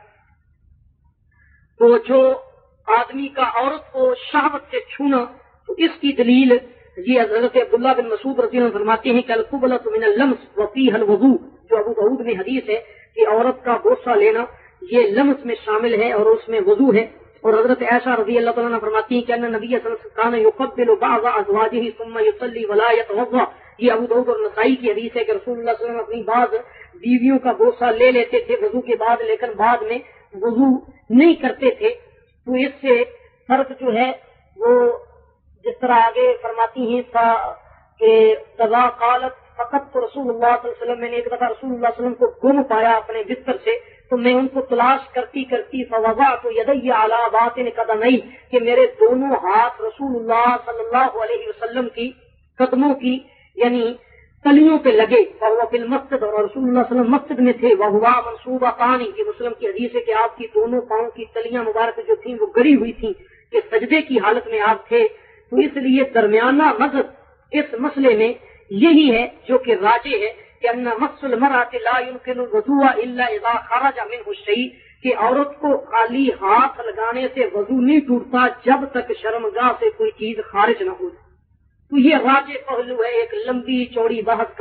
تو جو آدمی کا عورت کو شہوت سے چھونا، تو اس کی دلیل یہ حضرت عبداللہ بن مسعود رضی اللہ عنہ فرماتے ہیں کہ القبلۃ من اللمس وفیہ الوضوء، جو ابو داؤد میں حدیث ہے کہ عورت کا بوسہ لینا یہ لمس میں شامل ہے اور اس میں وضو ہے۔ اور حضرت عائشہ رضی اللہ تعالیٰ عنہ فرماتی ہیں کہ ان نبی صلی اللہ علیہ وسلم کان یقبل بعض ازواجہ ثم یصلی ولا یتوضا، یہ ابو داؤد اور نسائی کی حدیث ہے کہ رسول اللہ صلی اللہ علیہ وسلم اپنی بعض بیویوں کا بوسہ لے لیتے تھے وضو کے بعد، لیکن بعد میں وضو نہیں کرتے تھے۔ تو اس سے فرق جو ہے وہ جس طرح آگے فرماتی ہیں کہ تذا قالت فقط رسول اللہ صلی اللہ علیہ وسلم، میں نے ایک دفعہ رسول اللہ صلی اللہ علیہ وسلم کو گم پایا اپنے بستر سے، تو میں ان کو تلاش کرتی کرتی فوضعت یدی علی باطن قدمی، کہ میرے دونوں ہاتھ رسول اللہ صلی اللہ علیہ وسلم کی قدموں کی یعنی تلیوں پہ لگے، فهو فی المسجد، اور رسول اللہ صلی اللہ علیہ وسلم مسجد میں تھے، وہوا منصوبتان، کہ مسلم کی حدیث ہے کہ آپ کی دونوں پاؤں کی تلیاں مبارک جو تھیں وہ گڑی ہوئی تھیں کہ سجدے کی حالت میں آپ تھے۔ تو اس لیے درمیانہ مذہب اس مسئلے میں یہی ہے جو کہ راجح ہے کہ ان مس المرأة لا يمكن الوضوء الا اذا خرج منه الشيء، کہ عورت کو خالی ہاتھ لگانے سے وضو نہیں ٹوٹتا جب تک شرمگاہ سے کوئی چیز خارج نہ ہو۔ تو یہ راجح پہلو ہے ایک لمبی چوڑی بحث کا،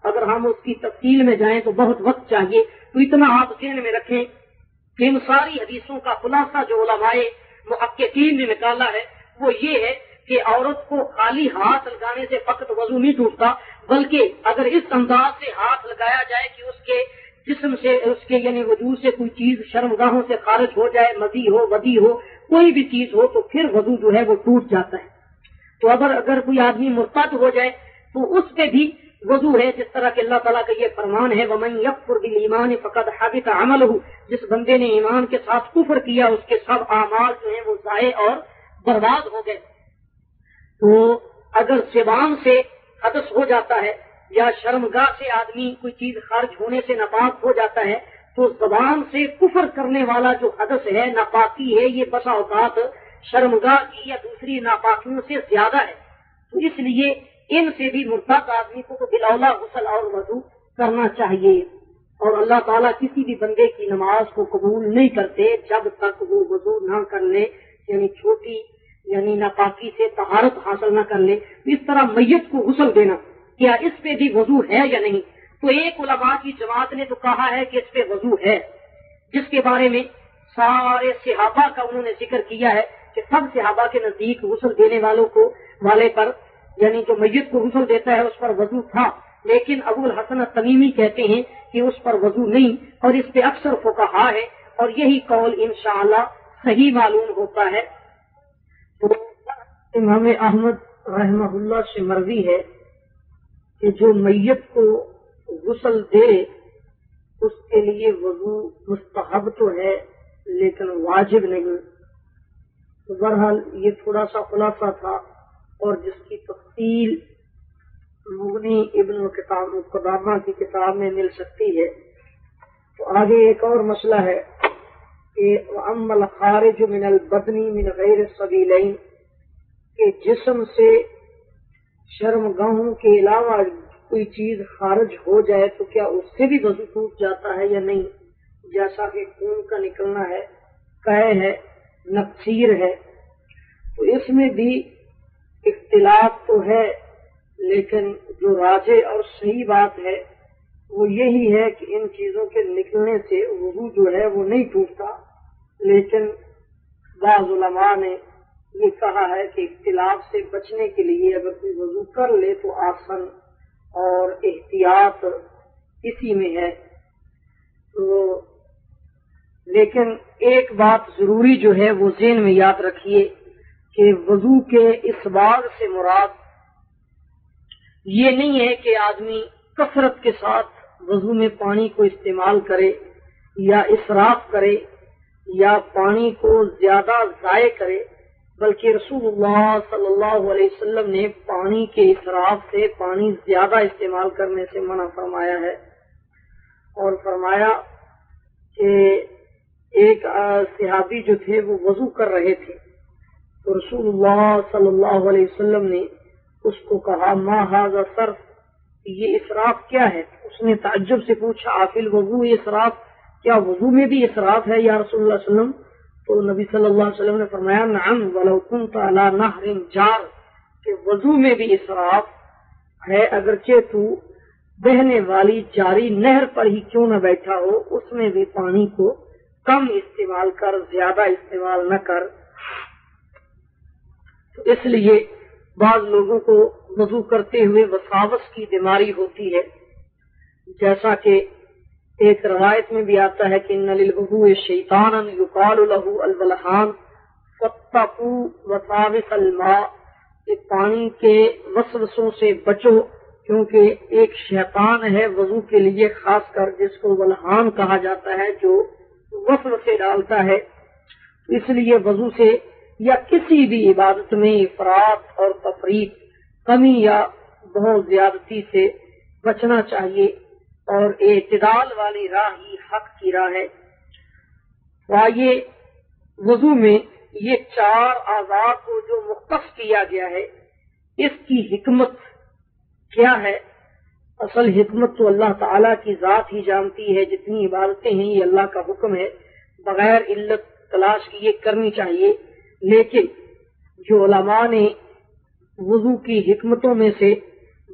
اگر ہم اس کی تفصیل میں جائیں تو بہت وقت چاہیے، تو اتنا آپ ذہن میں رکھیں کہ ان ساری حدیثوں کا خلاصہ جو علماء محققین نے نکالا ہے وہ یہ ہے کہ عورت کو خالی ہاتھ لگانے سے فقط وضو نہیں ٹوٹتا، بلکہ اگر اس انداز سے ہاتھ لگایا جائے کہ اس کے جسم سے، اس کے یعنی وجود سے کوئی چیز شرمگاہوں سے خارج ہو جائے، مزی ہو، ودی ہو، کوئی بھی چیز ہو، تو پھر وضو جو ہے وہ ٹوٹ جاتا ہے۔ تو اگر اگر کوئی آدمی مرتد ہو جائے تو اس پہ بھی وضو ہے، جس طرح کہ اللہ تعالیٰ کا یہ فرمان ہے وَمَن يَكْفُرْ بِالْإِيمَانِ فَقَدْ حَبِطَ عَمَلُهُ، جس بندے نے ایمان کے ساتھ کفر کیا اس کے سب اعمال جو ہیں وہ ضائع اور برباد ہو گئے۔ تو اگر زبان سے حدث ہو جاتا ہے یا شرمگاہ سے آدمی کوئی چیز خارج ہونے سے ناپاک ہو جاتا ہے تو زبان سے کفر کرنے والا جو حدث ہے، ناپاکی ہے، یہ بسا اوقات شرمگاہ کی یا دوسری ناپاکیوں سے زیادہ ہے۔ تو اس لیے ان سے بھی مرتد آدمی کو تو بلاولا غسل اور وضو کرنا چاہیے، اور اللہ تعالیٰ کسی بھی بندے کی نماز کو قبول نہیں کرتے جب تک وہ وضو نہ کر لے، یعنی چھوٹی یعنی ناپاکی سے طہارت حاصل نہ کر لے۔ اس طرح میت کو غسل دینا، کیا اس پہ بھی وضو ہے یا نہیں؟ تو ایک علماء کی جماعت نے تو کہا ہے کہ اس پہ وضو ہے، جس کے بارے میں سارے صحابہ کا انہوں نے ذکر کیا ہے کہ سب صحابہ کے نزدیک غسل دینے والوں کو والے پر یعنی جو میت کو غسل دیتا ہے اس پر وضو تھا، لیکن ابو الحسن التمیمی کہتے ہیں کہ اس پر وضو نہیں، اور اس پہ اکثر فقہا ہے، اور یہی قول انشاءاللہ صحیح معلوم ہوتا ہے۔ تو امام احمد رحمہ اللہ سے مروی ہے کہ جو میت کو غسل دے اس کے لیے وضو مستحب تو ہے لیکن واجب نہیں۔ تو بہرحال یہ تھوڑا سا خلاصہ تھا، اور جس کی تفصیل مغنی ابن قدامہ کی کتاب میں مل سکتی ہے۔ تو آگے ایک اور مسئلہ ہے کہ وَأَمَّا الْخَارِجُ مِنَ الْبَدْنِ مِنْ غَيْرِ السَّبِيلَيْنِ، کہ جسم سے شرمگاہوں کے علاوہ کوئی چیز خارج ہو جائے تو کیا اس سے بھی وضو ٹوٹ جاتا ہے یا نہیں؟ جیسا کہ خون کا نکلنا ہے، قے ہے، نقصیر ہے، تو اس میں بھی اختلاف تو ہے، لیکن جو راجح اور صحیح بات ہے وہ یہی ہے کہ ان چیزوں کے نکلنے سے وضو جو ہے وہ نہیں ٹوٹتا، لیکن بعض علماء نے یہ کہا ہے کہ اختلاف سے بچنے کے لیے اگر کوئی وضو کر لے تو آسن اور احتیاط اسی میں ہے۔ تو لیکن ایک بات ضروری جو ہے وہ ذہن میں یاد رکھیے کہ وضو کے اسباغ سے مراد یہ نہیں ہے کہ آدمی کثرت کے ساتھ وضو میں پانی کو استعمال کرے یا اسراف کرے یا پانی کو زیادہ ضائع کرے، بلکہ رسول اللہ صلی اللہ علیہ وسلم نے پانی کے اسراف سے، پانی زیادہ استعمال کرنے سے منع فرمایا ہے، اور فرمایا کہ ایک صحابی جو تھے وہ وضو کر رہے تھے تو رسول اللہ صلی اللہ علیہ وسلم نے اس کو کہا ما ھذا صرف، یہ اسراف کیا ہے؟ اس نے تعجب سے پوچھا آفی الوضو اسراف، کیا وضو میں بھی اسراف ہے یا رسول اللہ صلی اللہ علیہ وسلم؟ تو نبی صلی اللہ علیہ وسلم نے فرمایا نعم ولو كنت على نهر جار، کہ وضو میں بھی اسراف ہے اگرچہ تو بہنے والی جاری نہر پر ہی کیوں نہ بیٹھا ہو، اس میں بھی پانی کو کم استعمال کر، زیادہ استعمال نہ کر۔ تو اس لیے بعض لوگوں کو وضو کرتے ہوئے وساوس کی بیماری ہوتی ہے، جیسا کہ ایک روایت میں بھی آتا ہے کہ ان للوضوء شیطانا یقال له الولہان فاتقوا وساوس الماء، کہ پانی کے وسوسوں سے بچو کیونکہ ایک شیطان ہے وضو کے لیے خاص کر جس کو ولہان کہا جاتا ہے جو وسوسے ڈالتا ہے۔ اس لیے وضو سے یا کسی بھی عبادت میں افراط اور تفریط، کمی یا بہت زیادتی سے بچنا چاہیے، اور اعتدال والی راہ ہی حق کی راہ ہے۔ آئیے وضو میں یہ چار اعضاء کو جو مختص کیا گیا ہے اس کی حکمت کیا ہے؟ اصل حکمت تو اللہ تعالیٰ کی ذات ہی جانتی ہے، جتنی عبادتیں ہیں یہ اللہ کا حکم ہے، بغیر علت تلاش کیے کرنی چاہیے، لیکن جو علماء نے وضو کی حکمتوں میں سے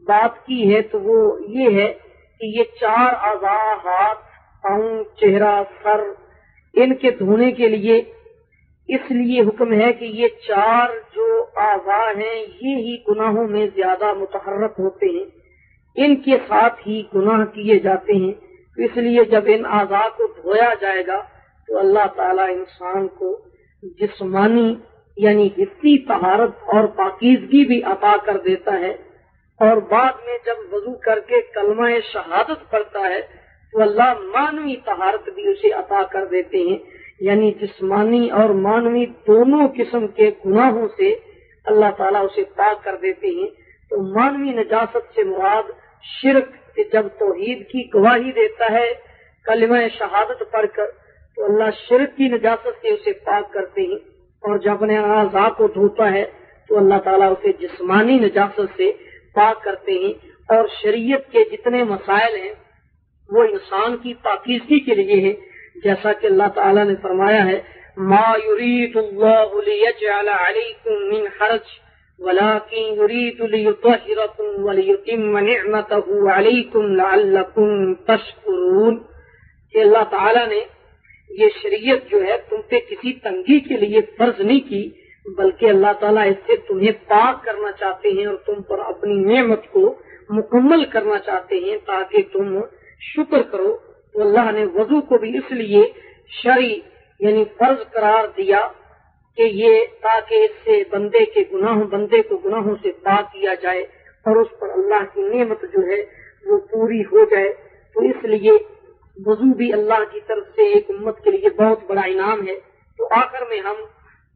بات کی ہے تو وہ یہ ہے کہ یہ چار اعضاء، ہاتھ، پاؤں، چہرہ، سر، ان کے دھونے کے لیے اس لیے حکم ہے کہ یہ چار جو اعضاء ہیں یہ ہی گناہوں میں زیادہ متحرک ہوتے ہیں، ان کے ساتھ ہی گناہ کیے جاتے ہیں. اس لیے جب ان اعضاء کو دھویا جائے گا تو اللہ تعالیٰ انسان کو جسمانی یعنی حسی طہارت اور پاکیزگی بھی عطا کر دیتا ہے، اور بعد میں جب وضو کر کے کلمہ شہادت پڑھتا ہے تو اللہ معنوی طہارت بھی اسے عطا کر دیتے ہیں، یعنی جسمانی اور معنوی دونوں قسم کے گناہوں سے اللہ تعالیٰ اسے پاک کر دیتے ہیں. تو معنوی نجاست سے مراد شرک، کہ جب توحید کی گواہی دیتا ہے کلمہ شہادت پڑھ کر تو اللہ شرک کی نجاست سے اسے پاک کرتے ہیں، اور جب اپنے اعضاء کو دھوتا ہے تو اللہ تعالیٰ اسے جسمانی نجاست سے پاک کرتے ہیں. اور شریعت کے جتنے مسائل ہیں وہ انسان کی پاکیزگی کے لیے ہیں، جیسا کہ اللہ تعالیٰ نے فرمایا ہے ما یرید اللہ لیجعل علیکم من حرج ولکن یرید لیطہرکم ولیتم نعمتہ علیکم لعلکم تشکرون، کہ اللہ تعالیٰ نے یہ شریعت جو ہے تم پہ کسی تنگی کے لیے فرض نہیں کی، بلکہ اللہ تعالیٰ اس سے تمہیں پاک کرنا چاہتے ہیں اور تم پر اپنی نعمت کو مکمل کرنا چاہتے ہیں تاکہ تم شکر کرو. تو اللہ نے وضو کو بھی اس لیے شرعی یعنی فرض قرار دیا کہ یہ تاکہ اس سے بندے کے گناہوں بندے کو گناہوں سے پاک کیا جائے اور اس پر اللہ کی نعمت جو ہے وہ پوری ہو جائے. تو اس لیے وضو بھی اللہ کی طرف سے ایک امت کے لیے بہت بڑا انعام ہے. تو آخر میں ہم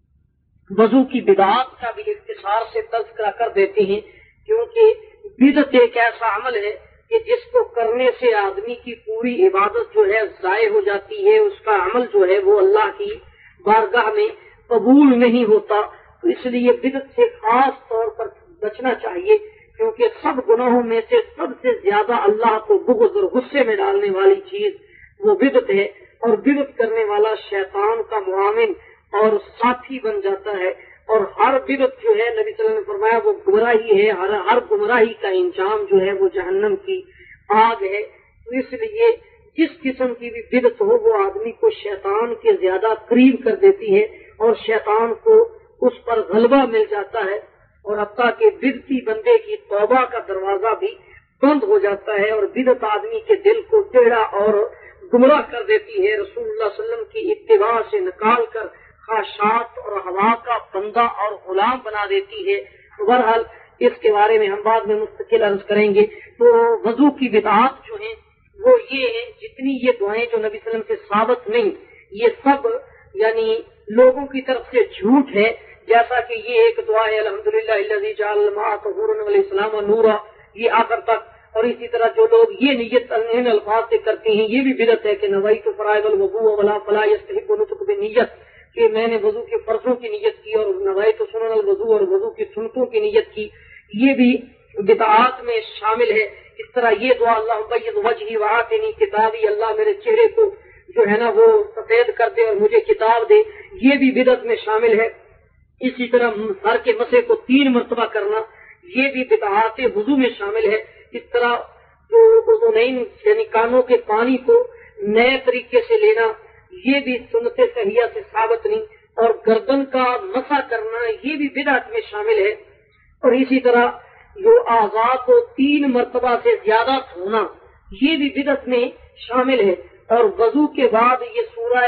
وضو کی بدعات کا بھی اختصار سے تذکرہ کر دیتے ہیں، کیونکہ بدعت ایک ایسا عمل ہے کہ جس کو کرنے سے آدمی کی پوری عبادت جو ہے ضائع ہو جاتی ہے، اس کا عمل جو ہے وہ اللہ کی بارگاہ میں قبول نہیں ہوتا. تو اس لیے بدعت سے خاص طور پر بچنا چاہیے، کیونکہ سب گناہوں میں سے سب سے زیادہ اللہ کو بغض اور غصے میں ڈالنے والی چیز وہ بدعت ہے، اور بدعت کرنے والا شیطان کا معاون اور ساتھی بن جاتا ہے. اور ہر بدعت جو ہے نبی صلی اللہ علیہ وسلم نے فرمایا وہ گمراہی ہے، ہر ہر گمراہی کا انجام جو ہے وہ جہنم کی آگ ہے. تو اس لیے جس قسم کی بھی بدعت ہو وہ آدمی کو شیطان کے زیادہ قریب کر دیتی ہے اور شیطان کو اس پر غلبہ مل جاتا ہے، اور حتیٰ کہ بدعتی بندے کی توبہ کا دروازہ بھی بند ہو جاتا ہے، اور بدعت آدمی کے دل کو ٹیڑھا اور گمراہ کر دیتی ہے، رسول اللہ صلی اللہ علیہ وسلم کی اتباع سے نکال کر خواہشات اور ہوا کا بندہ اور غلام بنا دیتی ہے. بہرحال اس کے بارے میں ہم بعد میں مستقل عرض کریں گے. تو وضو کی بدعات جو ہیں وہ یہ ہیں، جتنی یہ دعائیں جو نبی صلی اللہ علیہ وسلم سے ثابت نہیں، یہ سب یعنی لوگوں کی طرف سے جھوٹ ہے. جیسا کہ یہ ایک دعا ہے الحمدللہ الذی جعل الماء طہورا والاسلام نورا، یہ آخر تک. اور اسی طرح جو لوگ یہ نیت ان الفاظ سے کرتے ہیں یہ بھی بدعت ہے کہ نویت فرائض الوضوء ولا فلا یستحب نطق بنیت، کہ میں نے وضو کے فرضوں کی نیت کی اور نویت سنن الوضوء اور وضو کی سنتوں کی نیت کی، یہ بھی بدعات میں شامل ہے. اس طرح یہ دعا اللہ بیض وجہی وآتنی کتابی، اللہ میرے چہرے کو جو ہے نا وہ سفید کر دے اور مجھے کتاب دے، یہ بھی بدعت میں شامل ہے. اسی طرح سر کے مسح کو تین مرتبہ کرنا یہ بھی بدعات وضو میں شامل ہے. اس طرح جو اذنین یعنی کانوں کے پانی کو نئے طریقے سے لینا یہ بھی سنت صحیحہ سے ثابت نہیں، اور گردن کا مسح کرنا یہ بھی بدعت میں شامل ہے. اور اسی طرح جو اعضاء کو تین مرتبہ سے زیادہ دھونا یہ بھی بدعت میں شامل ہے. اور وضو کے بعد یہ سورہ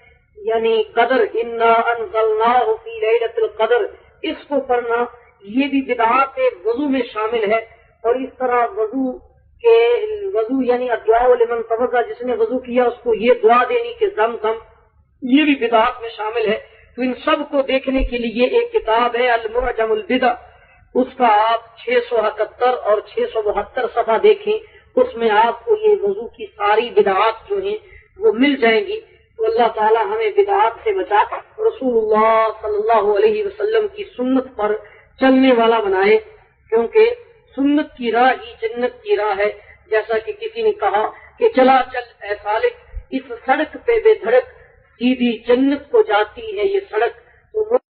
یعنی قدر انا انزلناہ فی لیلۃ القدر اس کو پڑھنا یہ بھی بدعات وضو میں شامل ہے. اور اس طرح وضو کہ وضو یعنی الدعاء لمن توضا، جس نے وضو کیا اس کو یہ دعا دینی کہ زم زم، یہ بھی بدعات میں شامل ہے. تو ان سب کو دیکھنے کے لیے ایک کتاب ہے المعجم البدع، اس کا آپ چھ سو اکہتر اور چھ سو بہتر صفحہ دیکھیں، اس میں آپ کو یہ وضو کی ساری بدعات جو ہیں وہ مل جائیں گی. تو اللہ تعالی ہمیں بدعات سے بچا کر رسول اللہ صلی اللہ علیہ وسلم کی سنت پر چلنے والا بنائے، کیونکہ سنت کی راہ ہی جنت کی راہ ہے. جیسا کہ کسی نے کہا کہ چلا چل اے سالک، اس سڑک پہ بے دھڑک سیدھی جنت کو جاتی ہے یہ سڑک. تو